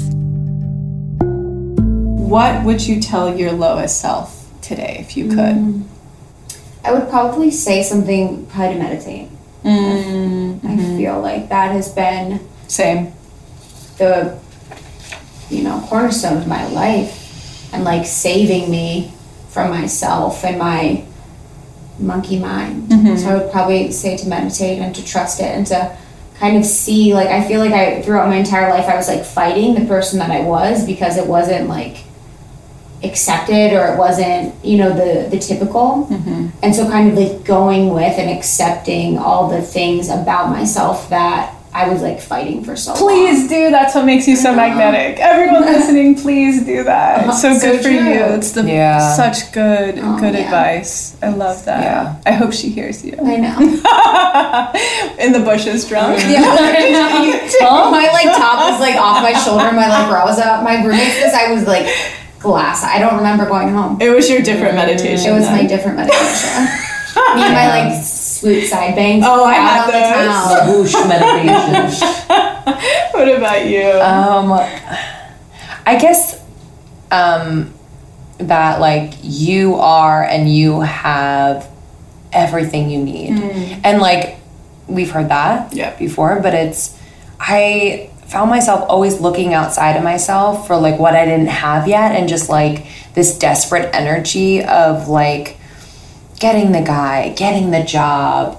What would you tell your lowest self today if you could? I would probably say something, probably to meditate. I feel like that has been Same. the cornerstone of my life. And like saving me from myself and my monkey mind. So I would probably say to meditate and to trust it, and to kind of see, like, I feel like throughout my entire life, I was like fighting the person that I was because it wasn't like accepted, or it wasn't, the typical. And so kind of like going with and accepting all the things about myself that I was like fighting for so long. Please do. That's what makes you so magnetic. Everyone listening, please do that. So good for you. It's such good advice. I love that. Yeah. I hope she hears you. I know. In the bushes, drunk. Yeah. My like top was like off my shoulder. My like bra was up. My roommate's this. I was like glass. I don't remember going home. It was your different meditation. It was my different meditation. Me and my like swoop side bangs. Oh, I had those. Whoosh meditation. What about you? I guess that like you are, and you have everything you need. And like we've heard that before, but I found myself always looking outside of myself for like what I didn't have yet, and just like this desperate energy of like getting the guy, getting the job,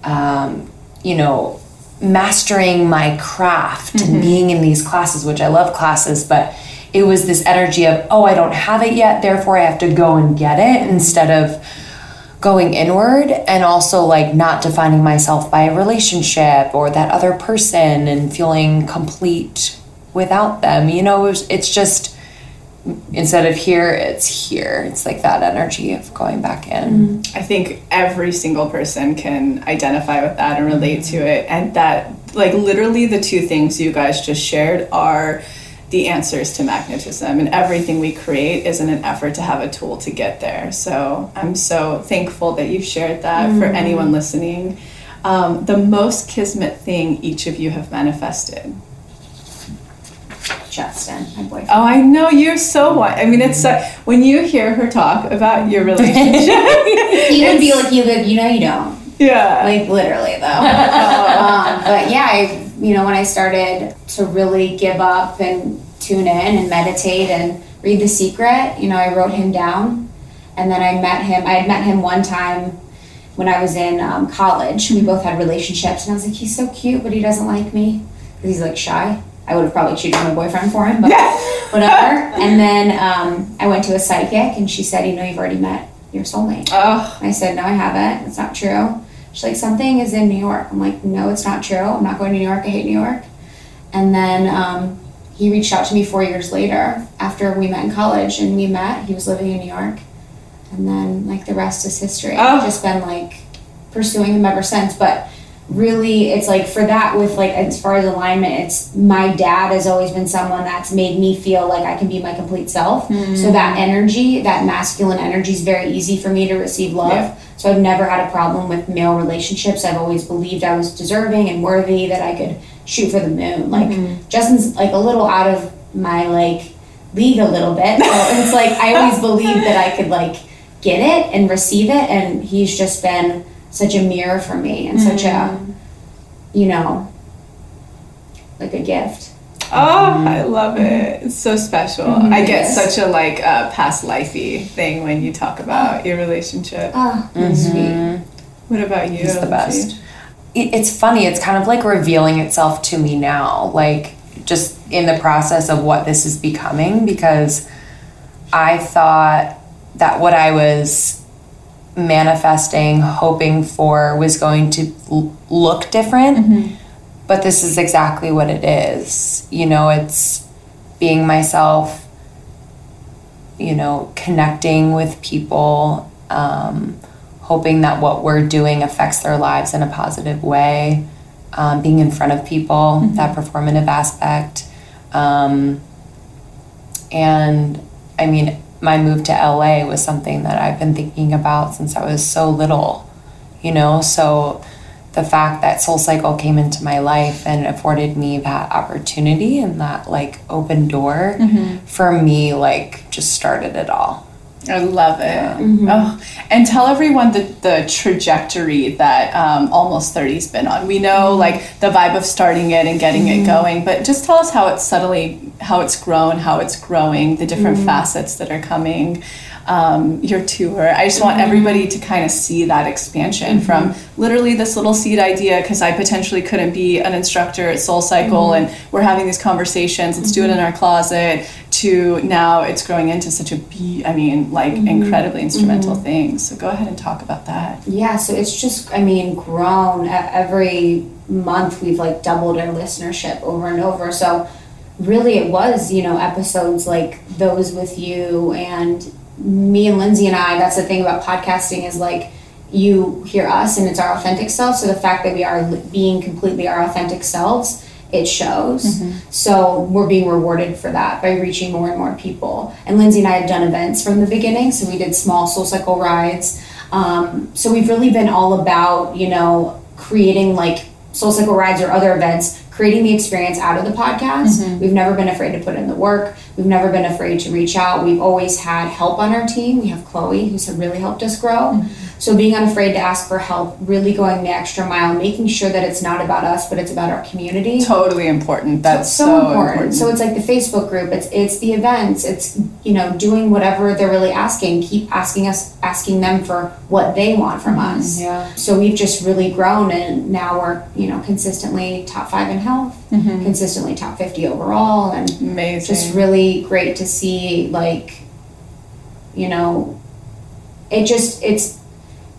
mastering my craft and being in these classes, which I love classes, but it was this energy of, I don't have it yet, therefore I have to go and get it, instead of going inward, and also like not defining myself by a relationship or that other person and feeling complete without them. You know, it's just, instead of here, it's here. It's like that energy of going back in. I think every single person can identify with that and relate to it. And that, like, literally the two things you guys just shared are the answers to magnetism, and everything we create is in an effort to have a tool to get there. So I'm so thankful that you shared that. For anyone listening, the most kismet thing each of you have manifested. Justin, my boyfriend. Oh, I know, you're so I mean, it's when you hear her talk about your relationship, You would be like, you know you don't. yeah, Like literally though. But yeah, when I started to really give up and tune in and meditate and read The Secret, I wrote him down, and then I had met him one time when I was in college. We both had relationships, and I was like, he's so cute, but he doesn't like me because he's like shy. I would have probably cheated on my boyfriend for him, but whatever. And then I went to a psychic, and she said, you've already met your soulmate. oh, I said, no, I haven't. It's not true. She's like, something is in New York. I'm like, no, it's not true. I'm not going to New York. I hate New York. And then he reached out to me 4 years later after we met in college, and we met. He was living in New York. And then, like, the rest is history. I've just been, like, pursuing him ever since. But really, it's like, for that, with, like, as far as alignment, it's my dad has always been someone that's made me feel like I can be my complete self. So that energy, that masculine energy, is very easy for me to receive love. Yeah. So I've never had a problem with male relationships. I've always believed I was deserving and worthy, that I could shoot for the moon. Like, Justin's, like, a little out of my, like, league a little bit. So it's like, I always believed that I could, like, get it and receive it. And he's just been such a mirror for me, and such a, like a gift. Oh, I love it. It's so special. I get such a like past lifey thing when you talk about your relationship. Oh, sweet. What about you? He's the best. It's funny. It's kind of like revealing itself to me now, like just in the process of what this is becoming, because I thought that what I was manifesting, hoping for, was going to look different. But this is exactly what it is. It's being myself, connecting with people, hoping that what we're doing affects their lives in a positive way, being in front of people, that performative aspect. And I mean, my move to LA was something that I've been thinking about since I was so little, so the fact that SoulCycle came into my life and afforded me that opportunity and that, like, open door, for me, like, just started it all. I love it. Oh, and tell everyone the trajectory that Almost 30's been on. We know, like, the vibe of starting it and getting it going, but just tell us how it's grown, how it's growing, the different facets that are coming, your tour. I just want everybody to kind of see that expansion from literally this little seed idea, because I potentially couldn't be an instructor at SoulCycle, and we're having these conversations, let's do it in our closet, to now it's growing into such a incredibly instrumental thing. So go ahead and talk about that. Yeah, so it's just, grown. Every month we've, like, doubled our listenership over and over. So really it was, episodes like those with you and me and Lindsay and I. That's the thing about podcasting, is, like, you hear us and it's our authentic self. So the fact that we are being completely our authentic selves, it shows. So we're being rewarded for that by reaching more and more people. And Lindsay and I have done events from the beginning. So we did small SoulCycle rides. So we've really been all about, creating, like, SoulCycle rides or other events, creating the experience out of the podcast. We've never been afraid to put in the work. We've never been afraid to reach out. We've always had help on our team. We have Chloe, who's really helped us grow. So being unafraid to ask for help, really going the extra mile, making sure that it's not about us, but it's about our community. Totally important. That's so important. So it's like the Facebook group, it's the events, it's, doing whatever they're really asking. Keep asking them for what they want from us. Yeah. So we've just really grown, and now we're, consistently top 5 in health, consistently top 50 overall, and amazing. Just really great to see, like,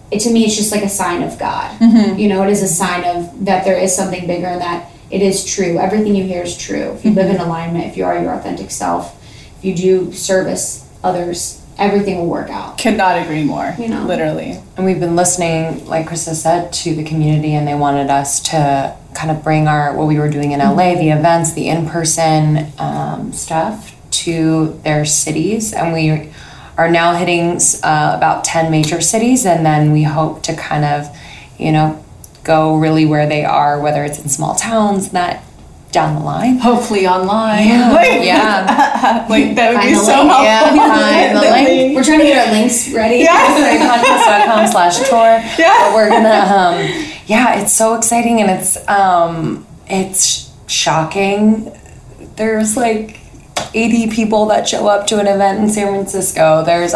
to me, it's just like a sign of God. You know, it is a sign of that there is something bigger and that it is true. Everything you hear is true. If you live in alignment, if you are your authentic self, if you do service others, everything will work out. Could not agree more, You know. literally. And we've been listening, like Krista said, to the community, and they wanted us to kind of bring what we were doing in LA, the events, the in-person stuff, to their cities. And we are now hitting about 10 major cities, and then we hope to kind of, you know, go really where they are, whether it's in small towns, that down the line. Hopefully online. Yeah. Like, Yeah. like that would Find be the so link. helpful. Yeah, find the link. We're trying to get our links ready. podcast.com/tour. Yeah. But we're gonna yeah, it's so exciting, and it's shocking. There's like 80 people that show up to an event in San Francisco. There's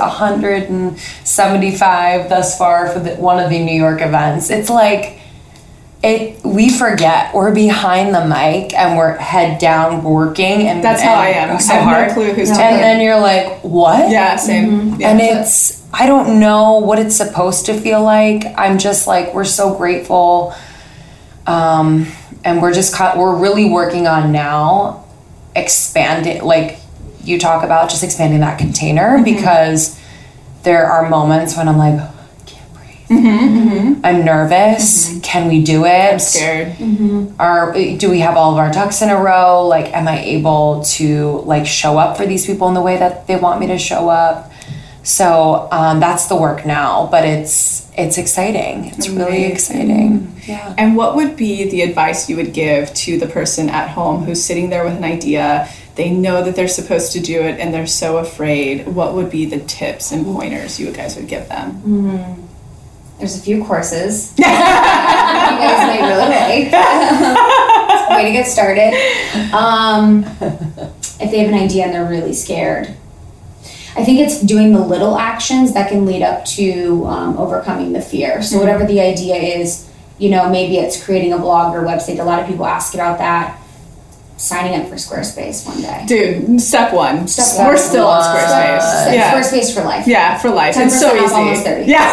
175 thus far for one of the New York events. It's like we forget we're behind the mic and we're head down working, and That's how I am. so I have hard. no clue who's And talking. then you're like, what? Yeah, same. Yeah. And I don't know what it's supposed to feel like. I'm just like, we're so grateful. And we're really working on now expanding, like you talk about, just expanding that container, because there are moments when I'm like, I can't breathe. I'm nervous. Can we do it? I'm scared. Do we have all of our ducks in a row? Like, am I able to like show up for these people in the way that they want me to show up? So that's the work now, but it's exciting. It's really exciting. Yeah. And what would be the advice you would give to the person at home who's sitting there with an idea? They know that they're supposed to do it and they're so afraid. What would be the tips and pointers you guys would give them? There's a few courses you guys may really like. It's a way to get started. If they have an idea and they're really scared, I think it's doing the little actions that can lead up to overcoming the fear. So whatever the idea is, you know, maybe it's creating a blog or website. A lot of people ask about that. Signing up for Squarespace one day. Dude, step one. Step We're one. still on Squarespace. Yeah. Squarespace for life. Yeah, for life. It's so 10% off, easy. almost 30. Yeah.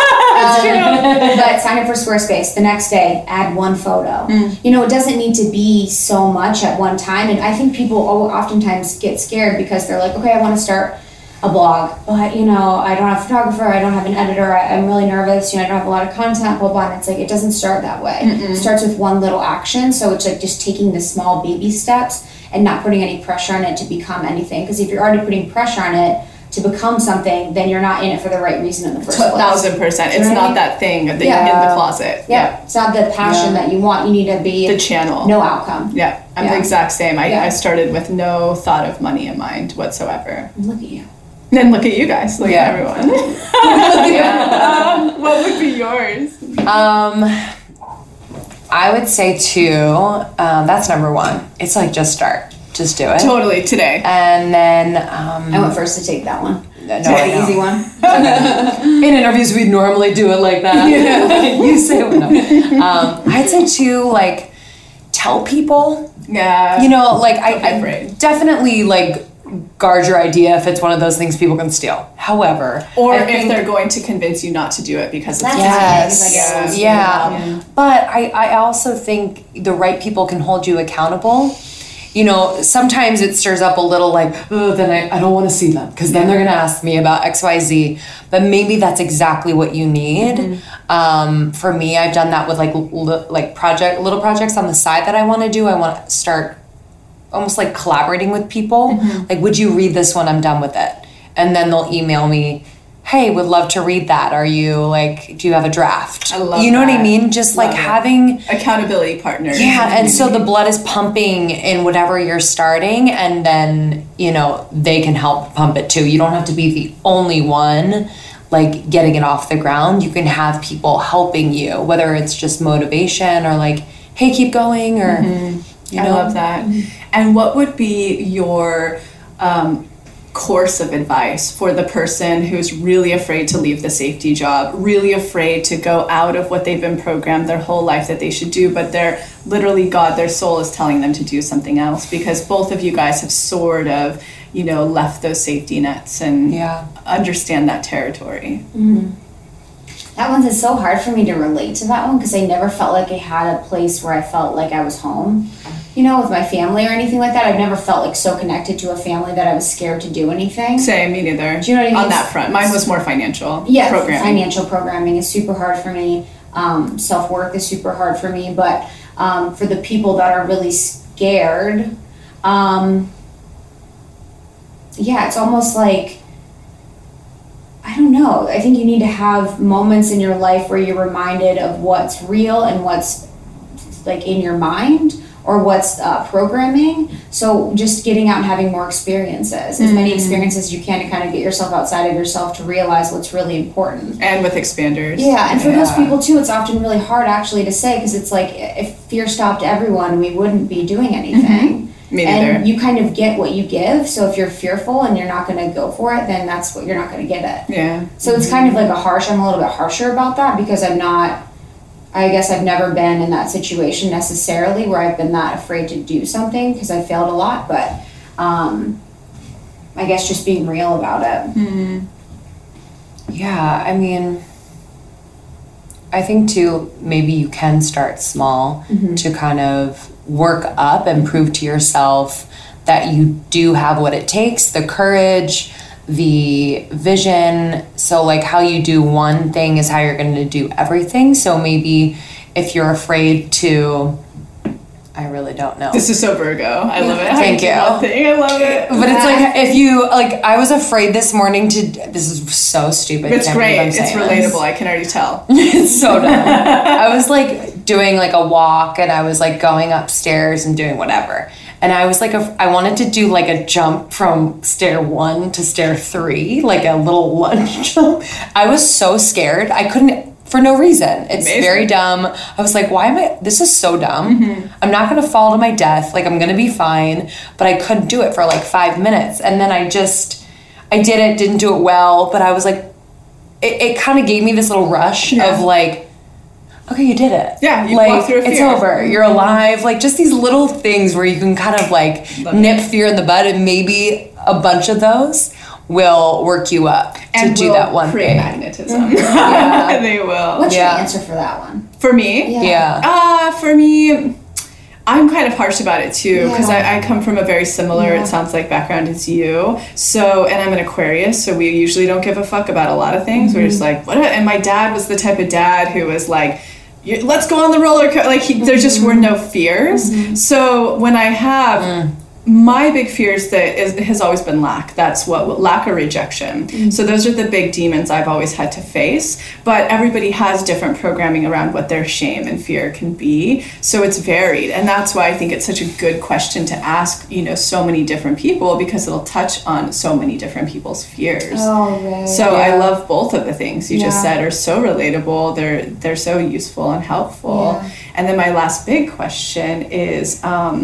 But sign up for Squarespace. The next day, add one photo. You know, it doesn't need to be so much at one time. And I think people oftentimes get scared because they're like, okay, I want to start a blog, but you know, I don't have a photographer, I don't have an editor, I'm really nervous, you know, I don't have a lot of content, blah, blah, and it's like, it doesn't start that way. It starts with one little action, so it's like just taking the small baby steps and not putting any pressure on it to become anything, because if you're already putting pressure on it to become something, then you're not in it for the right reason in the first place. 1,000%. It's what I not mean? that thing that Yeah. in the closet. Yeah, it's not the passion that you want, you need to be The channel. no outcome. Yeah, I'm the Yeah. exact same. I Yeah. started with no thought of money in mind whatsoever. Look at you. And look at you guys. Look at everyone. What would be yours? I would say too, that's number one. It's like, just start. Just do it. Totally, today. And then I went first to take that one. no, The I know. easy one. In interviews, we'd normally do it like that. You say no. I'd say too, like, tell people. Yeah. You know, like, I afraid. definitely like guard your idea if it's one of those things people can steal. However, Or I if think- they're going to convince you not to do it because it's That's Yes. Like, yeah. But I also think the right people can hold you accountable. You know, sometimes it stirs up a little like, oh, then I don't want to see them because then they're going to ask me about XYZ. But maybe that's exactly what you need. For me, I've done that with like little projects on the side that I want to do. I want to start almost like collaborating with people. Like, would you read this when I'm done with it? And then they'll email me, hey, would love to read that. Are you like, do you have a draft? I love You know what I that. mean? Just like Love it. having, accountability partners. yeah. And so the blood is pumping in whatever you're starting, and then, you know, they can help pump it too. You don't have to be the only one like getting it off the ground. You can have people helping you, whether it's just motivation or like, hey, keep going, or, you know. I love that. And what would be your course of advice for the person who's really afraid to leave the safety job, really afraid to go out of what they've been programmed their whole life that they should do, but they're literally their soul is telling them to do something else, because both of you guys have sort of, you know, left those safety nets and Yeah. understand that territory. That one is so hard for me to relate to that one because I never felt like I had a place where I felt like I was home, you know, with my family or anything like that. I've never felt like so connected to a family that I was scared to do anything. Same, me neither. Do you know what I mean? On that front. Mine was more financial programming. Financial programming is super hard for me. Self-work is super hard for me. But for the people that are really scared, it's almost like, I don't know. I think you need to have moments in your life where you're reminded of what's real and what's like in your mind or what's programming. So just getting out and having more experiences, as many experiences as you can to kind of get yourself outside of yourself to realize what's really important. And with expanders. Yeah, and for those people too, it's often really hard actually to say because it's like if fear stopped everyone, we wouldn't be doing anything. Me neither. And you kind of get what you give. So if you're fearful and you're not going to go for it, then that's what you're not going to get it. Yeah. So it's kind of like I'm a little bit harsher about that because I guess I've never been in that situation necessarily where I've been that afraid to do something because I failed a lot. But I guess just being real about it. Mm-hmm. Yeah, I mean, I think too, maybe you can start small to kind of work up and prove to yourself that you do have what it takes, the courage, the vision. So like how you do one thing is how you're going to do everything. So maybe if you're afraid to, I really don't know. This is so Virgo. I love it. Thank you. I love it. But it's like if you I was afraid this morning this is so stupid. It's great. It's relatable. I can already tell. It's so dumb. I was like doing like a walk and I was like going upstairs and doing whatever. And I was like, I wanted to do like a jump from stair 1 to stair 3, like a little lunge jump. I was so scared. I couldn't, for no reason. It's Amazing. Very dumb. I was like, this is so dumb. I'm not going to fall to my death. Like, I'm going to be fine. But I couldn't do it for like 5 minutes. And then I did it, didn't do it well. But I was like, it kind of gave me this little rush of like, okay, you did it. Yeah, you like, walked through a fear. It's over. You're alive. Like, just these little things where you can kind of like nip fear in the bud, and maybe a bunch of those will work you up to do that one create thing. magnetism. Yeah. They will. What's your answer for that one? For me? Yeah. For me, I'm kind of harsh about it too, because I come from a very similar, it sounds like, background as you. So, and I'm an Aquarius, so we usually don't give a fuck about a lot of things. We're just like, what? And my dad was the type of dad who was like, let's go on the roller coaster. Like, there just were no fears. So when I have... My big fear has always been lack. That's what lack or rejection. So those are the big demons I've always had to face. But everybody has different programming around what their shame and fear can be. So it's varied, and that's why I think it's such a good question to ask. So many different people, because it'll touch on so many different people's fears. Oh, right. So I love both of the things you just said are so relatable. They're so useful and helpful. Yeah. And then my last big question is.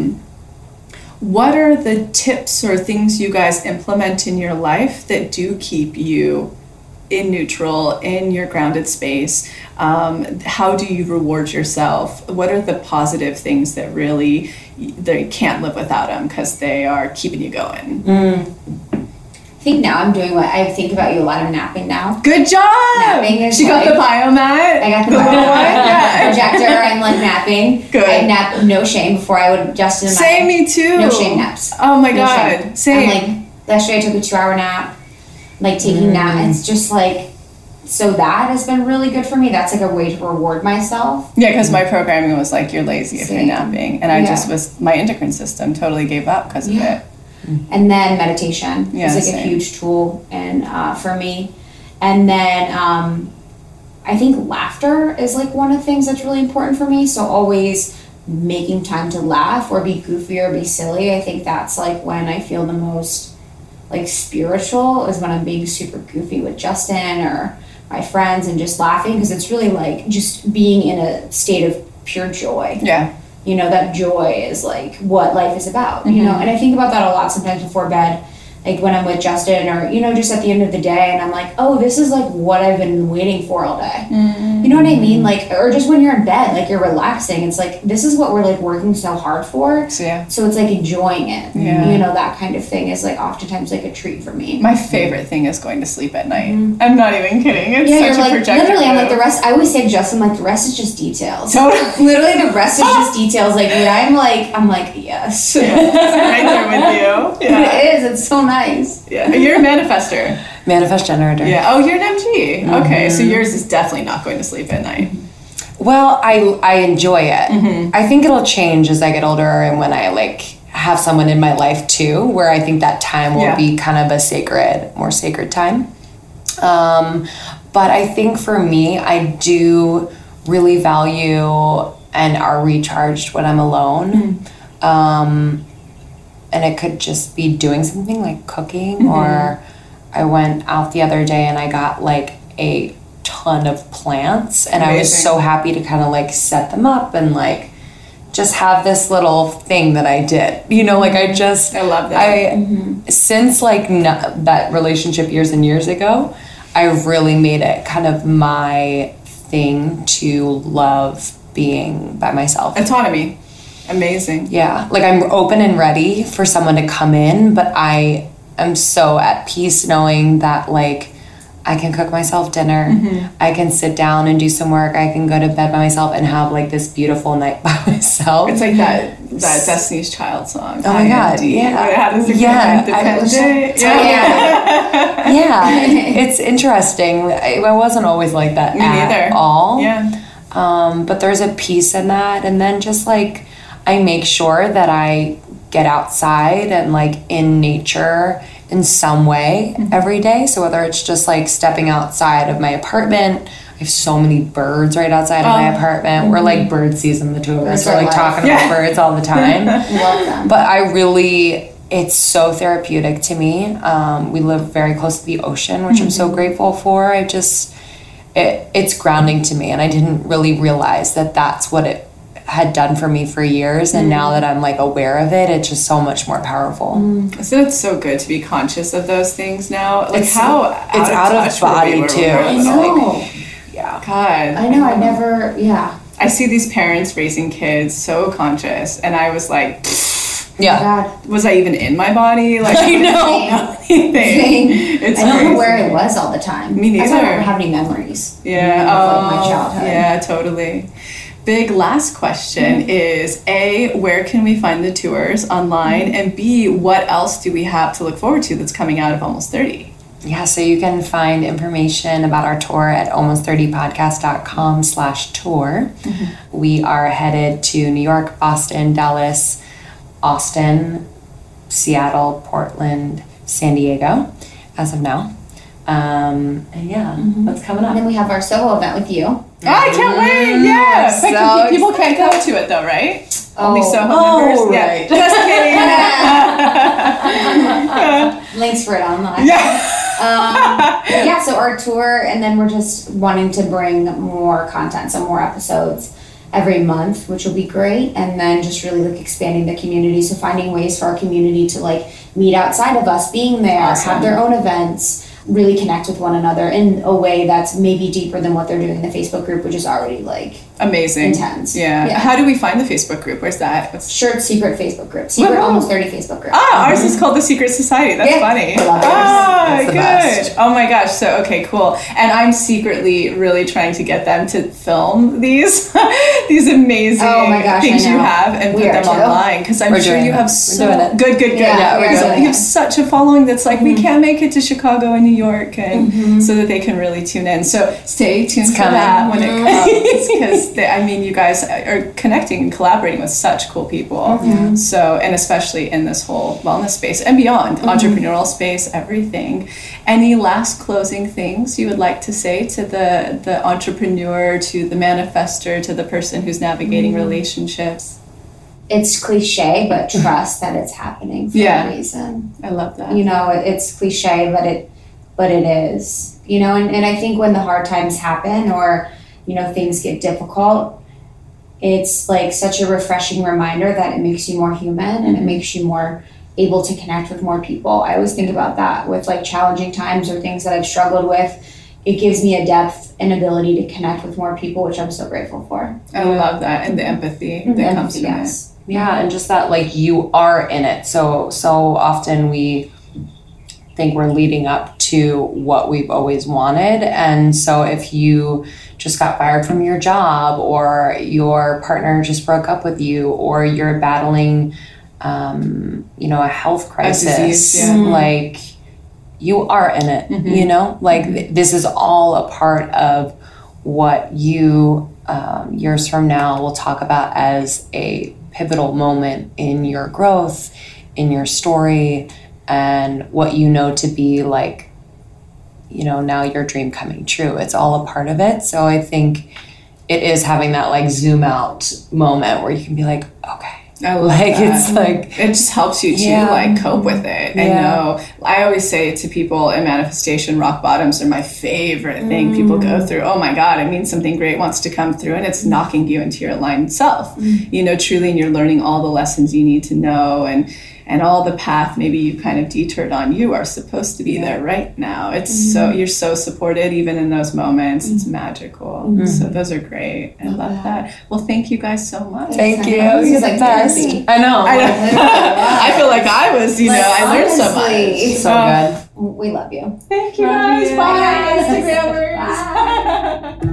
What are the tips or things you guys implement in your life that do keep you in neutral, in your grounded space? How do you reward yourself? What are the positive things that really, they can't live without them because they are keeping you going? I think now I'm doing what I think about you a lot. I'm napping now. Good job! Napping is She got the biomat. I got the projector. I'm like napping. Good. I nap no shame before I would Justin and Same, me too. No shame naps. Oh my No God. shame. Same. I'm like, yesterday I took a 2-hour nap, like taking nap. It's just like, so that has been really good for me. That's like a way to reward myself. Yeah, because my programming was like, you're lazy if you're Same. napping. And I just was, my endocrine system totally gave up because of it. And then meditation is like same. a huge tool and for me. And then I think laughter is like one of the things that's really important for me. So always making time to laugh or be goofy or be silly. I think that's like when I feel the most like spiritual, is when I'm being super goofy with Justin or my friends and just laughing, because it's really like just being in a state of pure joy. Yeah. That joy is like what life is about, and I think about that a lot sometimes before bed, like when I'm with Justin or, you know, just at the end of the day and I'm like, oh, this is like what I've been waiting for all day. You know what I mean? Like, or just when you're in bed, like you're relaxing. It's like, this is what we're like working so hard for. So, yeah. So it's like enjoying it. Yeah. You know, that kind of thing is like oftentimes like a treat for me. My favorite thing is going to sleep at night. I'm not even kidding. It's Yeah, such you're a like, projected literally, I'm like, move. the rest, I always say to Justin, like, the rest is just details. Totally. Literally, the rest is just details. Like, when I'm like, yes. Right there with you. Yeah. It is, it's so nice. Yeah. You're a manifester. Manifest generator. Yeah. Oh, you're an MG. Okay, so yours is definitely not going to sleep at night. Well, I enjoy it. I think it'll change as I get older and when I like have someone in my life too, where I think that time will be kind of a more sacred time. But I think for me, I do really value and are recharged when I'm alone. And it could just be doing something like cooking, or I went out the other day and I got like a ton of plants and I was so happy to kind of like set them up and like just have this little thing that I did, you know, like I love that. Since like that relationship years and years ago, I really made it kind of my thing to love being by myself. Autonomy. Amazing. Yeah, like I'm open and ready for someone to come in, but I am so at peace knowing that like I can cook myself dinner, I can sit down and do some work, I can go to bed by myself and have like this beautiful night by myself. It's like that Destiny's Child song. Oh my God, yeah. How does it Yeah, it's interesting. I wasn't always like that at all. Yeah. But there's a peace in that, and then just like I make sure that I get outside and like in nature in some way every day. So whether it's just like stepping outside of my apartment, I have so many birds right outside of my apartment. We're like bird season, the two of us. We're like talking about birds all the time. Love them. But I really, it's so therapeutic to me. We live very close to the ocean, which I'm so grateful for. It's grounding to me, and I didn't really realize that that's what it had done for me for years, and now that I'm like aware of it, it's just so much more powerful. So it's so good to be conscious of those things now. Like It's out of body too. I know. Yeah. God. I know, I never, yeah. I see these parents raising kids so conscious, and I was like, Yeah. God. was I even in my body? Like I know. anything. It's I don't know crazy. where I was all the time. Me neither. I don't have any memories. Yeah. Of like my childhood. Yeah, totally. Big last question is A, where can we find the tours online? And B, what else do we have to look forward to that's coming out of Almost 30? Yeah, so you can find information about our tour at almost30podcast.com/tour. We are headed to New York, Boston, Dallas, Austin, Seattle, Portland, San Diego as of now. And yeah, that's coming And up. then we have our solo event with you. I can't wait! Yeah! so But people can't go to it though, right? Only Soho members? right. Yeah. Just kidding! Links for it online. Yeah. So our tour, and then we're just wanting to bring more content, so more episodes every month, which will be great. And then just really like expanding the community, so finding ways for our community to like meet outside of us, being there, have their own events, really connect with one another in a way that's maybe deeper than what they're doing in the Facebook group, which is already like Amazing. intense. Yeah. How do we find the Facebook group? Where's that? Shirt Secret Facebook group. Secret Woohoo. Almost 30 Facebook group. Ours is called the Secret Society. That's Yeah. funny. I love ours. That's the Good. best. Oh my gosh. So, okay, cool. And I'm secretly really trying to get them to film these these amazing Oh my gosh, things I you know. have and We put are them too. online, because I'm We're sure doing you it. have We're so doing it. good. Yeah, we're doing You it. have such a following that's like, we can't make it to Chicago and New York, and so that they can really tune in. So stay tuned for coming. that when it comes, because I mean, you guys are connecting and collaborating with such cool people. So, and especially in this whole wellness space and beyond, entrepreneurial space, everything. Any last closing things you would like to say to the entrepreneur, to the manifester, to the person who's navigating relationships? It's cliche, but trust that it's happening for Yeah. a reason. I love that. You know, it's cliche, but it is. You know, and I think when the hard times happen, or, you know, things get difficult, it's like such a refreshing reminder that it makes you more human, and it makes you more able to connect with more people. I always think about that with like challenging times or things that I've struggled with. It gives me a depth and ability to connect with more people, which I'm so grateful for. I love that. And the empathy that comes from it. Yeah, and just that like you are in it. So often we think we're leading up to what we've always wanted. And so if you just got fired from your job, or your partner just broke up with you, or you're battling a health crisis, disease, like you are in it, this is all a part of what you years from now will talk about as a pivotal moment in your growth, in your story, and what you know to be like, now your dream coming true. It's all a part of it. So I think it is having that like zoom out moment where you can be like, okay. I love that. It's like it just helps you to like cope with it. I know. I always say to people in manifestation, rock bottoms are my favorite thing people go through. Oh my God, it means something great wants to come through, and it's knocking you into your aligned self. Truly, and you're learning all the lessons you need to know, and all the path maybe you kind of detoured on, you are supposed to be there right now. It's so, you're so supported even in those moments. It's magical. So those are great. I love that. Well, thank you guys so much. Thank you. This is like the best. therapy. I know. I feel like I was, I learned so much. So good. We love you. Thank you guys. Bye, Instagrammers. Bye.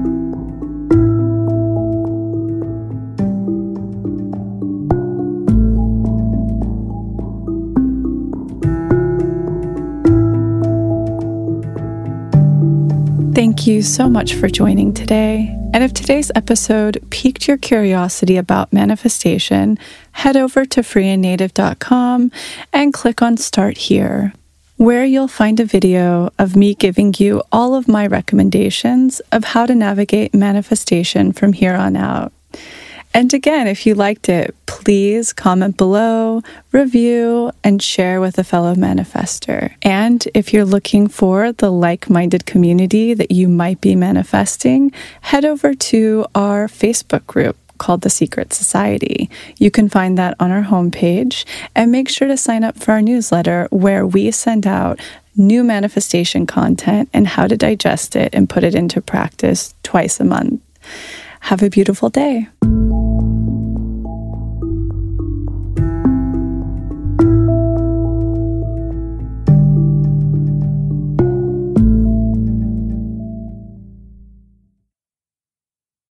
Thank you so much for joining today. And if today's episode piqued your curiosity about manifestation, head over to freeandnative.com and click on Start Here, where you'll find a video of me giving you all of my recommendations of how to navigate manifestation from here on out. And again, if you liked it, please comment below, review, and share with a fellow manifester. And if you're looking for the like-minded community that you might be manifesting, head over to our Facebook group called The Secret Society. You can find that on our homepage, and make sure to sign up for our newsletter where we send out new manifestation content and how to digest it and put it into practice twice a month. Have a beautiful day.